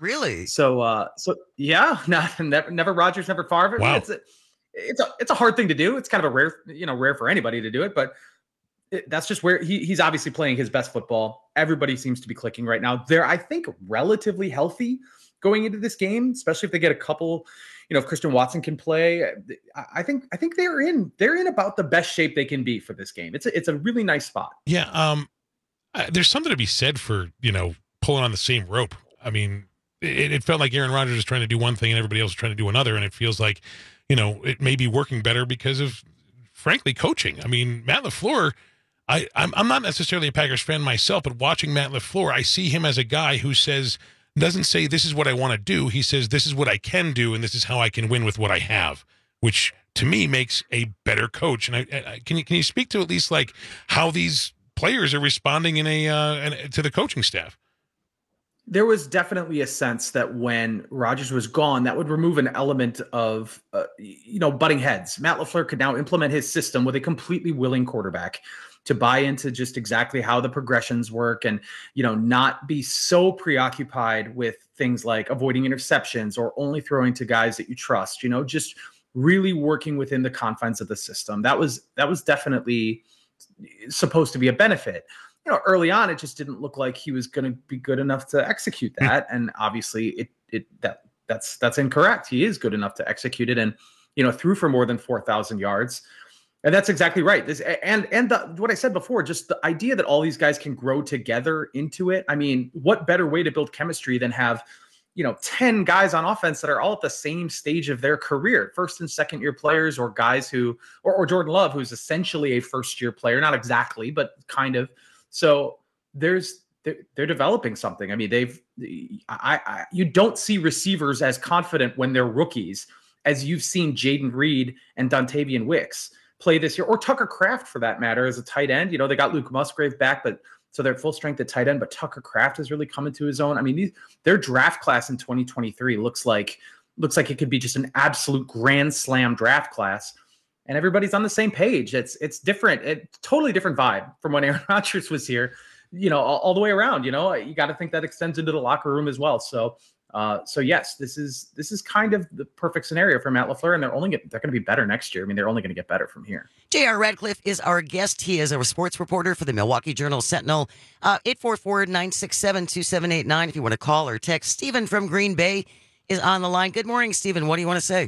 Really? So, uh, so yeah, not, never, never Rodgers, never Favre. Wow. It's a, it's a, it's a hard thing to do. It's kind of a rare, you know, rare for anybody to do it, but it, that's just where he, he's obviously playing his best football. Everybody seems to be clicking right now. They're, I think, relatively healthy going into this game, especially if they get a couple, you know, if Christian Watson can play. I think, I think they're in, they're in about the best shape they can be for this game. It's a, it's a really nice spot. Yeah. Um, uh, there's something to be said for, you know, pulling on the same rope. I mean, it, it felt like Aaron Rodgers is trying to do one thing and everybody else is trying to do another. And it feels like, you know, it may be working better because of, frankly, coaching. I mean, Matt LaFleur, I, I'm, I'm not necessarily a Packers fan myself, but watching Matt LaFleur, I see him as a guy who says, doesn't say this is what I want to do. He says this is what I can do, and this is how I can win with what I have, which to me makes a better coach. And I, I can you can you speak to at least like how these players are responding in a uh, in, to the coaching staff? There was definitely a sense that when Rodgers was gone, that would remove an element of, uh, you know, butting heads. Matt LaFleur could now implement his system with a completely willing quarterback to buy into just exactly how the progressions work and, you know, not be so preoccupied with things like avoiding interceptions or only throwing to guys that you trust, you know, just really working within the confines of the system. That was, that was definitely supposed to be a benefit. You know, early on, it just didn't look like he was going to be good enough to execute that. And obviously it, it, that that's, that's incorrect. He is good enough to execute it and, you know, threw for more than four thousand yards. And that's exactly right. This and and the, what I said before, just the idea that all these guys can grow together into it. I mean, what better way to build chemistry than have, you know, ten guys on offense that are all at the same stage of their career, first and second year players, or guys who, or, or Jordan Love, who's essentially a first year player, not exactly, but kind of. So there's they're, they're developing something. I mean, they've I, I you don't see receivers as confident when they're rookies as you've seen Jaden Reed and Dontavian Wicks play this year, or Tucker Kraft for that matter, as a tight end. You know, they got Luke Musgrave back, but so they're full strength at tight end, but Tucker Kraft is really coming to his own. I mean, these, their draft class in twenty twenty-three looks like, looks like it could be just an absolute grand slam draft class. And everybody's on the same page. It's, it's different. It's totally different vibe from when Aaron Rodgers was here, you know, all, all the way around. You know, you got to think that extends into the locker room as well. So, Uh, so yes, this is this is kind of the perfect scenario for Matt LaFleur, and they're only get, they're going to be better next year. I mean, they're only going to get better from here. J R. Radcliffe is our guest. He is a sports reporter for the Milwaukee Journal Sentinel. Uh, eight four four, nine six seven, two seven eight nine if you want to call or text. Stephen from Green Bay is on the line. Good morning, Stephen. What do you want to say?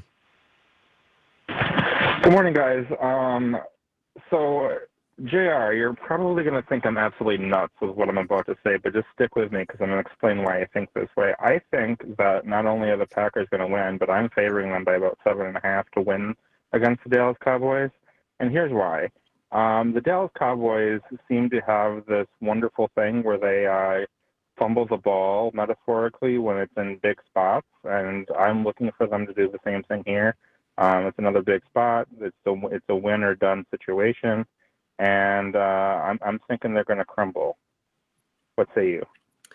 Good morning, guys. Um, so. J R, you're probably going to think I'm absolutely nuts with what I'm about to say, but just stick with me because I'm going to explain why I think this way. I think that not only are the Packers going to win, but I'm favoring them by about seven and a half to win against the Dallas Cowboys. And here's why. Um, the Dallas Cowboys seem to have this wonderful thing where they uh, fumble the ball, metaphorically, when it's in big spots, and I'm looking for them to do the same thing here. Um, it's another big spot. It's a, it's a win or done situation. And uh, I'm, I'm thinking they're going to crumble. What say you?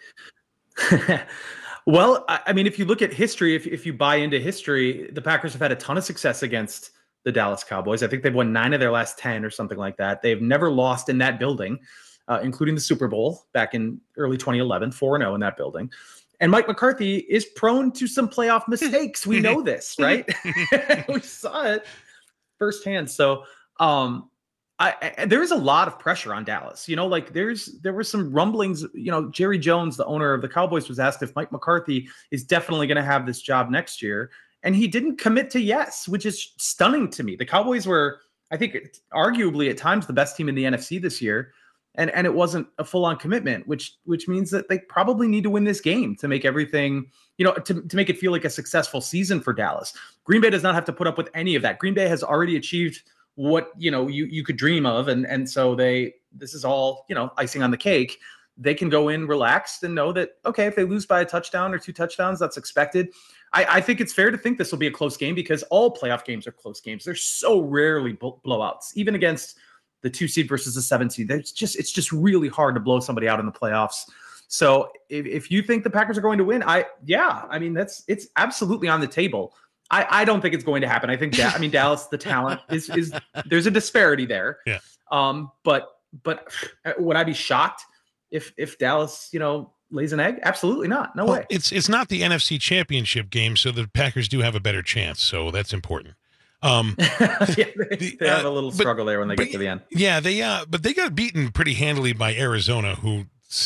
Well, I mean, if you look at history, if if you buy into history, the Packers have had a ton of success against the Dallas Cowboys. I think they've won nine of their last ten or something like that. They've never lost in that building, uh, including the Super Bowl back in early twenty eleven, four and oh in that building. And Mike McCarthy is prone to some playoff mistakes. We know this, right? We saw it firsthand. So, um, I, I, there is a lot of pressure on Dallas. You know, like there's there were some rumblings. You know, Jerry Jones, the owner of the Cowboys, was asked if Mike McCarthy is definitely going to have this job next year, and he didn't commit to yes, which is stunning to me. The Cowboys were, I think, arguably at times the best team in the N F C this year, and and it wasn't a full on commitment, which which means that they probably need to win this game to make everything, you know, to to make it feel like a successful season for Dallas. Green Bay does not have to put up with any of that. Green Bay has already achieved what, you know, you, you could dream of. And, and so they, this is all, you know, icing on the cake. They can go in relaxed and know that, okay, if they lose by a touchdown or two touchdowns, that's expected. I, I think it's fair to think this will be a close game because all playoff games are close games. They're so rarely blowouts, even against the two seed versus the seven seed. It's just, it's just really hard to blow somebody out in the playoffs. So if, if you think the Packers are going to win, I, yeah, I mean, that's, it's absolutely on the table. I, I don't think it's going to happen. I think that, I mean, Dallas, the talent is, is there's a disparity there. Yeah. Um, but, but would I be shocked if, if Dallas, you know, lays an egg? Absolutely not. No well, way. It's it's not the N F C Championship game, so the Packers do have a better chance. So that's important. Um, yeah, they, the, they have uh, a little but- struggle there when they but- get to the end. Yeah, they uh, but they got beaten pretty handily by Arizona, who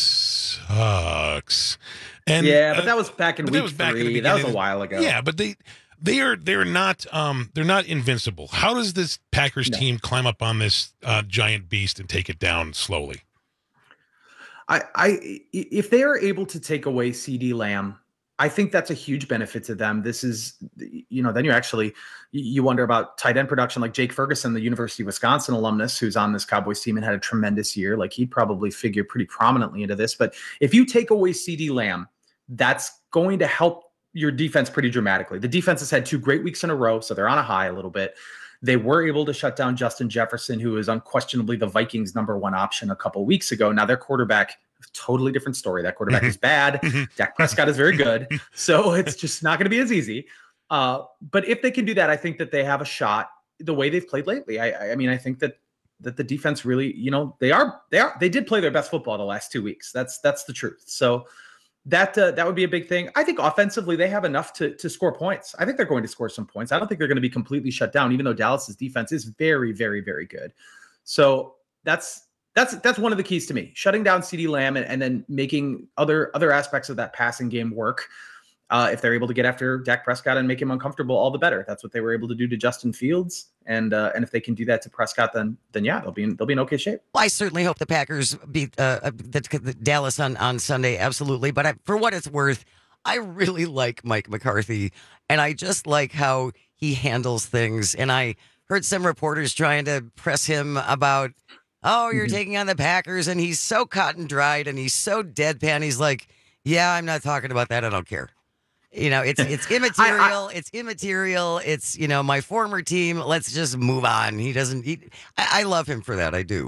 sucks. And yeah, but uh, that was back in but week that was back at the three. That was a beginning. while ago. Yeah, but they they are they're not um they're not invincible. How does this Packers No. team climb up on this uh, giant beast and take it down slowly? I, I, if they are able to take away CeeDee Lamb, I think that's a huge benefit to them. This is, you know, then you actually, you wonder about tight end production like Jake Ferguson, the University of Wisconsin alumnus who's on this Cowboys team and had a tremendous year. Like he'd probably figure pretty prominently into this. But if you take away CeeDee Lamb, that's going to help your defense pretty dramatically. The defense has had two great weeks in a row, so they're on a high a little bit. They were able to shut down Justin Jefferson, who is unquestionably the Vikings' number one option a couple weeks ago. Now their quarterback, totally different story. That quarterback is bad. Dak Prescott is very good. So it's just not going to be as easy. Uh, but if they can do that, I think that they have a shot the way they've played lately. I, I mean, I think that that the defense really, you know, they are, they are, they did play their best football the last two weeks. That's, that's the truth. So that, uh, that would be a big thing. I think offensively, they have enough to, to score points. I think they're going to score some points. I don't think they're going to be completely shut down, even though Dallas's defense is very, very, very good. So that's, That's that's one of the keys to me, shutting down CeeDee Lamb and, and then making other other aspects of that passing game work. Uh, if they're able to get after Dak Prescott and make him uncomfortable, all the better. That's what they were able to do to Justin Fields, and uh, and if they can do that to Prescott, then then yeah, they'll be in, they'll be in okay shape. Well, I certainly hope the Packers beat uh, the, the Dallas on, on Sunday, absolutely. But I, for what it's worth, I really like Mike McCarthy, and I just like how he handles things. And I heard some reporters trying to press him about, oh, you're Mm-hmm. taking on the Packers, and he's so cut and dried, and he's so deadpan. He's like, yeah, I'm not talking about that. I don't care. You know, it's it's immaterial. it's immaterial. It's, you know, my former team. Let's just move on. He doesn't. He, I, I love him for that. I do.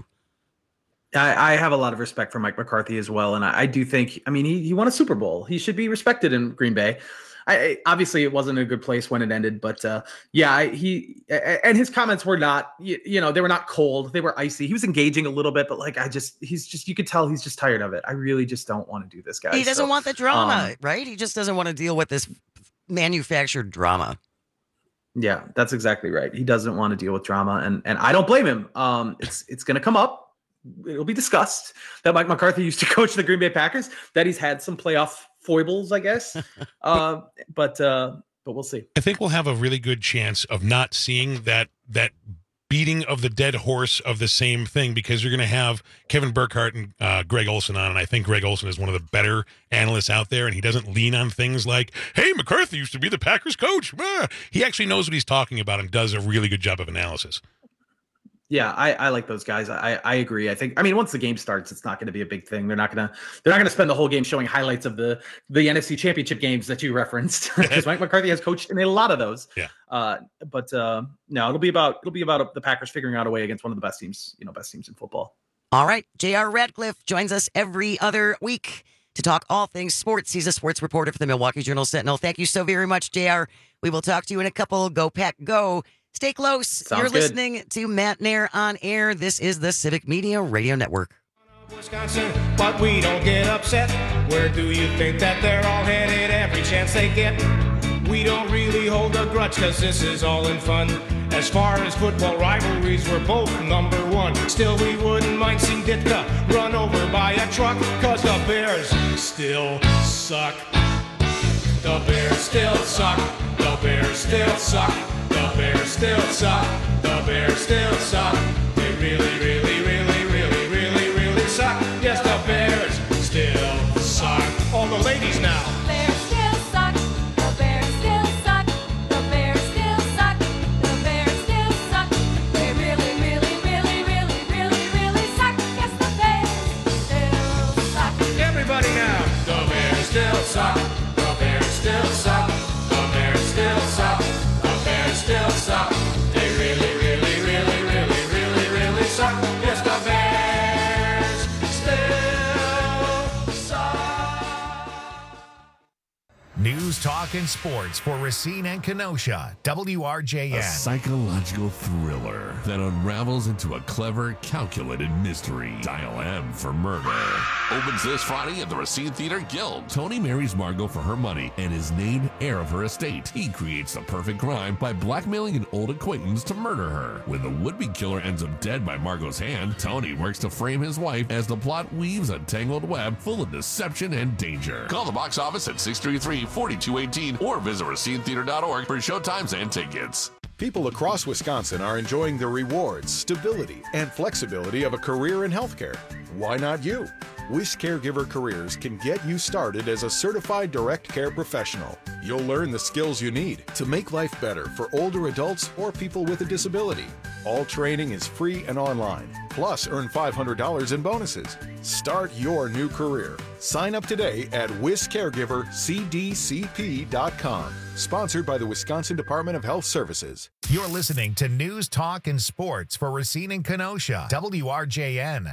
I, I have a lot of respect for Mike McCarthy as well, and I, I do think, I mean, he he won a Super Bowl. He should be respected in Green Bay. I, I obviously it wasn't a good place when it ended, but uh, yeah, I, he and his comments were not, you, you know, they were not cold. They were icy. He was engaging a little bit, but like I just, he's just, you could tell he's just tired of it. I really just don't want to do this, guys. He doesn't So, want the drama, um, right? He just doesn't want to deal with this manufactured drama. Yeah, that's exactly right. He doesn't want to deal with drama, and and I don't blame him. Um, it's it's going to come up. It'll be discussed that Mike McCarthy used to coach the Green Bay Packers, that he's had some playoff foibles, I guess. uh, but uh, but we'll see. I think we'll have a really good chance of not seeing that that beating of the dead horse of the same thing, because you're going to have Kevin Burkhardt and uh, Greg Olson on, and I think Greg Olson is one of the better analysts out there, and he doesn't lean on things like, hey, McCarthy used to be the Packers coach. Ah. He actually knows what he's talking about and does a really good job of analysis. Yeah, I, I like those guys. I, I agree. I think, I mean, once the game starts, it's not going to be a big thing. They're not going to, they're not going to spend the whole game showing highlights of the, the N F C Championship games that you referenced, because Mike McCarthy has coached in a lot of those. Yeah. Uh, but uh, no, it'll be about, it'll be about the Packers figuring out a way against one of the best teams, you know, best teams in football. All right. J R. Radcliffe joins us every other week to talk all things sports. He's a sports reporter for the Milwaukee Journal Sentinel. Thank you so very much, J R. We will talk to you in a couple. Go Pack Go. Stay close. Sounds You're good. listening to Matt Nair on Air. This is the Civic Media Radio Network. Wisconsin, but we don't get upset. Where do you think that they're all headed every chance they get? We don't really hold a grudge, cause this is all in fun. As far as football rivalries, we're both number one. Still, we wouldn't mind seeing Ditka run over by a truck, cause the Bears still suck. The Bears still suck. The Bears still suck. The Bears still suck. The Bears still suck. They really, really, really, really, really, really suck. Yes, the Bears still suck. All the ladies now. Bears still suck. The Bears still suck. The Bears still suck. The Bears still suck. They really, really, really, really, really, really suck. Yes, the Bears still suck. Everybody now. The Bears still suck. The Bears still suck. The Bears still suck. The Bears still suck. They really, really, really, really, really, really suck. Yes, the Bears still suck. Talkin' Sports for Racine and Kenosha, W R J N. A psychological thriller that unravels into a clever, calculated mystery. Dial M for Murder. Opens this Friday at the Racine Theater Guild. Tony marries Margot for her money and is named heir of her estate. He creates the perfect crime by blackmailing an old acquaintance to murder her. When the would-be killer ends up dead by Margot's hand, Tony works to frame his wife as the plot weaves a tangled web full of deception and danger. Call the box office at six three three, four two one eight or visit racine theater dot org for showtimes and tickets. People across Wisconsin are enjoying the rewards, stability, and flexibility of a career in healthcare. Why not you? Wish Caregiver Careers can get you started as a certified direct care professional. You'll learn the skills you need to make life better for older adults or people with a disability. All training is free and online. Plus, earn five hundred dollars in bonuses. Start your new career. Sign up today at wish caregiver c d c p dot com. Sponsored by the Wisconsin Department of Health Services. You're listening to News, Talk, and Sports for Racine and Kenosha, W R J N.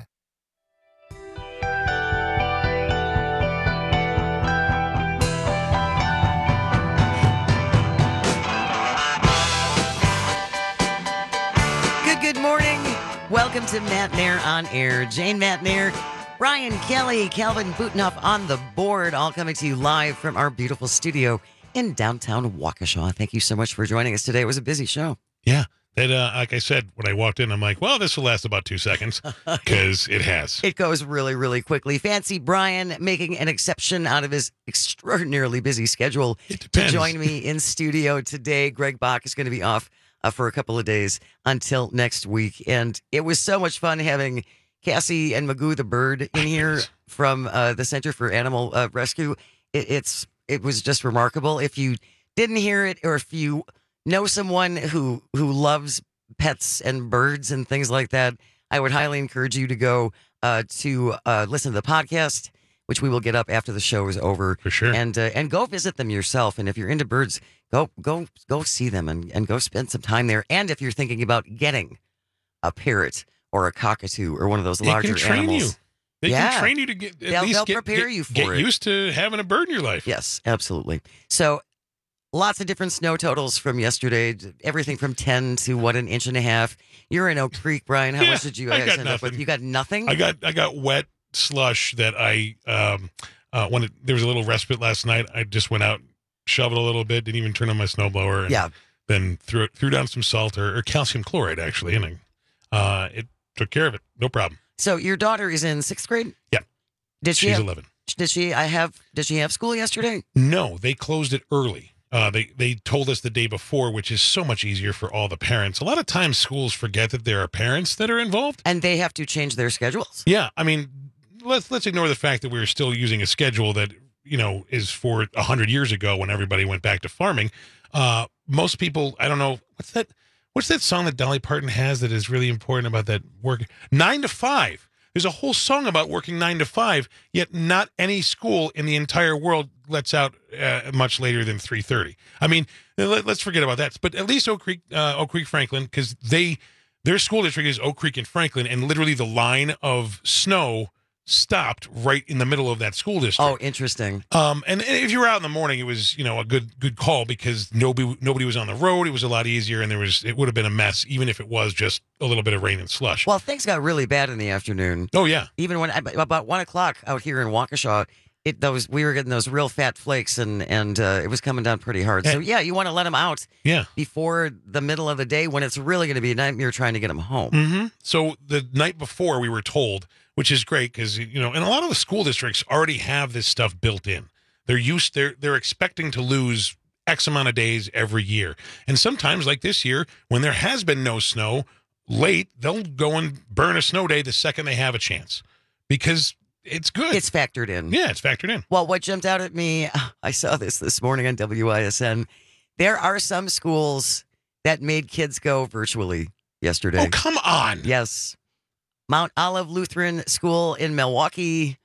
Good morning. Welcome to Matt Nair on Air. Jane Matt Nair, Brian Kelly, Calvin Butenhoff on the board, all coming to you live from our beautiful studio in downtown Waukesha. Thank you so much for joining us today. It was a busy show. Yeah. That, uh, like I said, when I walked in, I'm like, well, this will last about two seconds because it has. It goes really, really quickly. Fancy Brian making an exception out of his extraordinarily busy schedule to join me in studio today. Greg Bach is going to be off Uh, for a couple of days until next week. And it was so much fun having Cassie and Magoo the bird in here from uh, the Center for Animal uh, Rescue. It, it's It was just remarkable. If you didn't hear it, or if you know someone who, who loves pets and birds and things like that, I would highly encourage you to go uh, to uh, listen to the podcast, which we will get up after the show is over. For sure. And, uh, and go visit them yourself. And if you're into birds, Go go go see them and, and go spend some time there. And if you're thinking about getting a parrot or a cockatoo or one of those They larger can train animals, you. They yeah. can train you to get at they'll, least they'll get, prepare get- you for get it. used to having a bird in your life. Yes, absolutely. So lots of different snow totals from yesterday. Everything from ten to what, an inch and a half. You're in Oak Creek, Brian. How Yeah, much did you I guys got end up with? nothing. You got nothing. I got I got wet slush that I um uh when it, there was a little respite last night. I just went out, shoveled a little bit, didn't even turn on my snowblower. And Yeah. Then threw it, threw down some salt or, or calcium chloride actually, and I, uh, it took care of it. No problem. So your daughter is in sixth grade. Yeah. Did she She's have, eleven. Did she? I have. Did she have school yesterday? No, they closed it early. Uh, they they told us the day before, which is so much easier for all the parents. A lot of times schools forget that there are parents that are involved, and they have to change their schedules. Yeah, I mean, let's let's ignore the fact that we're still using a schedule that you know is for a hundred years ago when everybody went back to farming. Uh, most people, I don't know what's that. What's that song that Dolly Parton has that is really important about that work? Nine to five. There's a whole song about working nine to five, yet not any school in the entire world lets out uh, much later than three thirty. I mean, let, let's forget about that. But at least Oak Creek, uh, Oak Creek Franklin, because they their school district is Oak Creek and Franklin, and literally the line of snow stopped right in the middle of that school district. Oh, interesting. Um, and, and if you were out in the morning, it was you know a good good call because nobody nobody was on the road. It was a lot easier, and there was it would have been a mess even if it was just a little bit of rain and slush. Well, things got really bad in the afternoon. Oh yeah, even when about one o'clock out here in Waukesha, it those we were getting those real fat flakes, and and uh, it was coming down pretty hard. So yeah, you want to let them out. Yeah. Before the middle of the day when it's really going to be a nightmare trying to get them home. Mm-hmm. So the night before we were told, which is great because you know, and a lot of the school districts already have this stuff built in. They're used. They're they're expecting to lose X amount of days every year, and sometimes like this year when there has been no snow late, they'll go and burn a snow day the second they have a chance because it's good. It's factored in. Yeah, it's factored in. Well, what jumped out at me, I saw this this morning on W I S N. There are some schools that made kids go virtually yesterday. Oh, come on. Yes. Mount Olive Lutheran School in Milwaukee.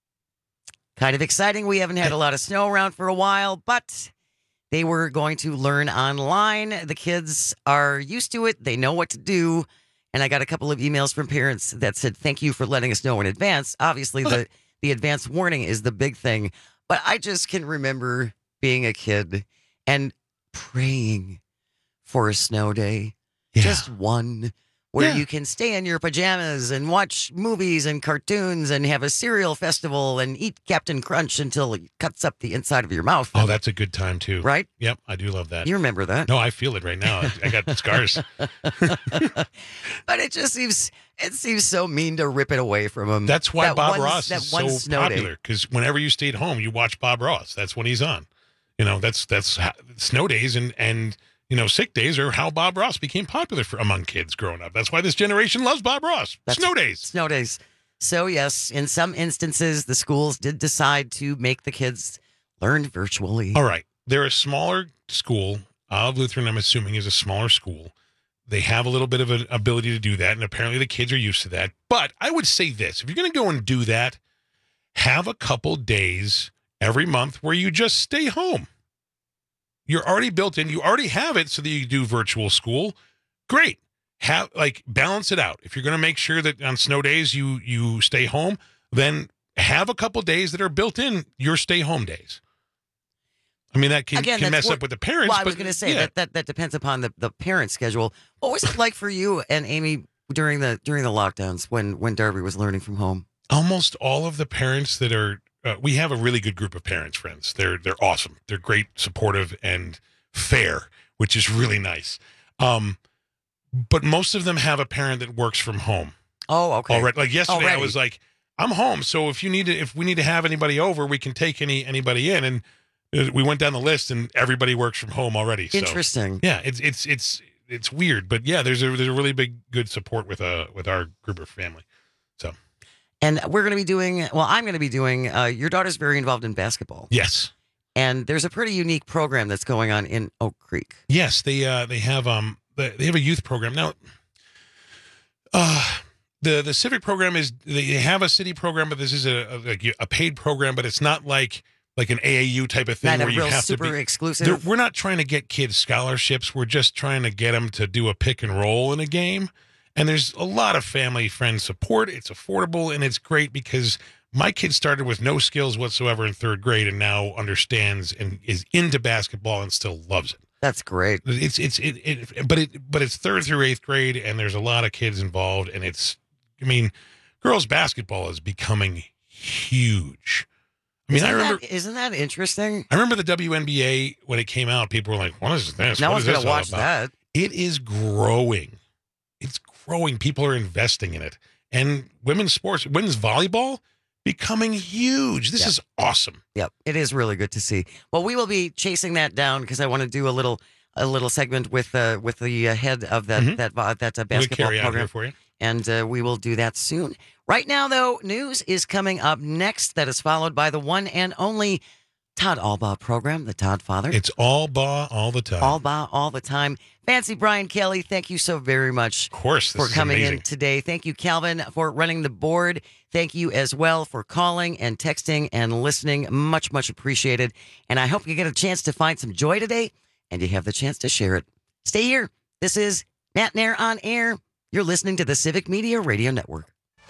Kind of exciting. We haven't had a lot of snow around for a while, but they were going to learn online. The kids are used to it. They know what to do. And I got a couple of emails from parents that said, thank you for letting us know in advance. Obviously, the, the advance warning is the big thing. But I just can remember being a kid and praying for a snow day. Yeah. Just one where Yeah. you can stay in your pajamas and watch movies and cartoons and have a cereal festival and eat Captain Crunch until it cuts up the inside of your mouth. Oh, that's a good time too. Right? Yep, I do love that. You remember that? No, I feel it right now. I, I got scars. But it just seems it seems so mean to rip it away from him. That's why That Bob one- Ross that is one so snow day. popular, because whenever you stayed home, you watch Bob Ross. That's when he's on. You know, that's that's how, snow days and and you know sick days are how Bob Ross became popular for among kids growing up. That's why this generation loves Bob Ross. That's- snow days. Snow days. So yes, in some instances, the schools did decide to make the kids learn virtually. All right, they're a smaller school. Olive Lutheran, I'm assuming, is a smaller school. They have a little bit of an ability to do that, and apparently the kids are used to that. But I would say this: if you're going to go and do that, have a couple days every month where you just stay home. You're already built in. You already have it so that you do virtual school. Great. Have like balance it out. If you're going to make sure that on snow days you you stay home, then have a couple days that are built in your stay home days. I mean, that can, Again, can that's mess what- up with the parents. Well, I was but going to say yeah. that, that that depends upon the, the parent schedule. What was it like for you and Amy during the during the lockdowns when when Darby was learning from home? Almost all of the parents that are uh, we have a really good group of parents friends. They're they're awesome. They're great, supportive, and fair, which is really nice. Um, but most of them have a parent that works from home. Oh, okay. Already, like yesterday, I Already. was like, I'm home, so if you need to, if we need to have anybody over, we can take any anybody in, and uh, we went down the list, and everybody works from home already. So, Interesting. yeah, it's it's it's it's weird, but yeah, there's a there's a really big good support with uh with our group of family. So And we're going to be doing, well, I'm going to be doing, uh, your daughter's very involved in basketball. yes. And there's a pretty unique program that's going on in Oak Creek. Yes, they uh they have um they they have a youth program now. Uh the the civic program is they have a city program, but this is a a, like a paid program, but it's not like like an A A U type of thing Not a where you real have super to be exclusive. They're- We're not trying to get kids scholarships. We're just trying to get them to do a pick and roll in a game. And there's a lot of family friend support. It's affordable and it's great because my kid started with no skills whatsoever in third grade and now understands and is into basketball and still loves it. That's great. It's it's it, it but it but it's third through eighth grade and there's a lot of kids involved and it's I mean girls basketball is becoming huge. I mean isn't I remember that, isn't that interesting? I remember the W N B A when it came out. People were like, "What is this? No What one's is going this to all watch about?" that. It is growing. It's growing. People are investing in it, and women's sports, women's volleyball, becoming huge. This Yep. is awesome. Yep, it is really good to see. Well, we will be chasing that down because I want to do a little a little segment with uh, with the uh, head of that Mhm. that vo- that uh, We'll basketball carry out program here for you. and uh, we will do that soon. Right now, though, news is coming up next. That is followed by the one and only Todd Albaugh program, the Todd Father. It's all ba all the time. Albaugh all the time. Fancy Brian Kelly, thank you so very much of course, this for is coming amazing. in today. Thank you, Calvin, for running the board. Thank you as well for calling and texting and listening. Much, much appreciated. And I hope you get a chance to find some joy today and you have the chance to share it. Stay here. This is Matt Nair on Air. You're listening to the Civic Media Radio Network.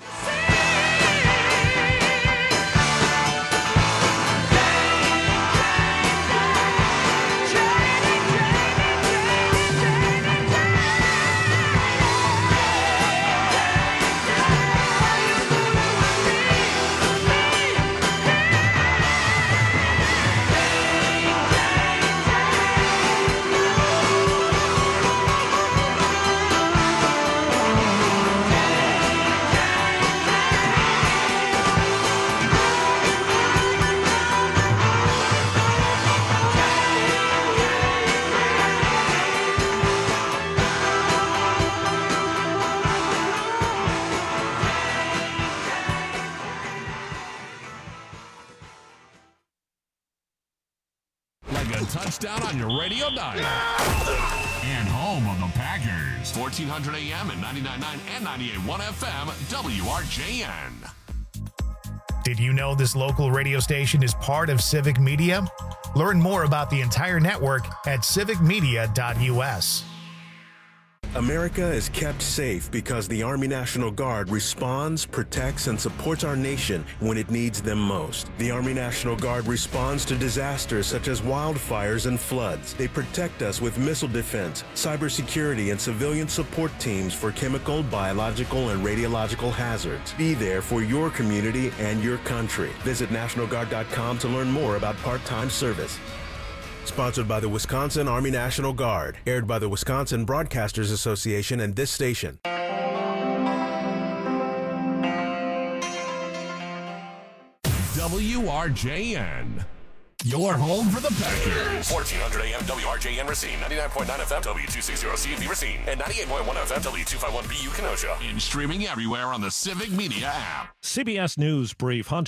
Like a touchdown on your radio dial. And home of the Packers. fourteen hundred A M and ninety-nine point nine and ninety-eight point one F M, W R J N. Did you know this local radio station is part of Civic Media? Learn more about the entire network at civic media dot U S. America is kept safe because the Army National Guard responds, protects, and supports our nation when it needs them most. The Army National Guard responds to disasters such as wildfires and floods. They protect us with missile defense, cybersecurity, and civilian support teams for chemical, biological, and radiological hazards. Be there for your community and your country. Visit National Guard dot com to learn more about part-time service. Sponsored by the Wisconsin Army National Guard. Aired by the Wisconsin Broadcasters Association and this station. W R J N. Your home for the Packers. fourteen hundred A M W R J N Racine, ninety-nine point nine F M W two sixty C F B Racine, and ninety-eight point one F M W two fifty-one B U Kenosha. And streaming everywhere on the Civic Media app. C B S News Brief. Hunter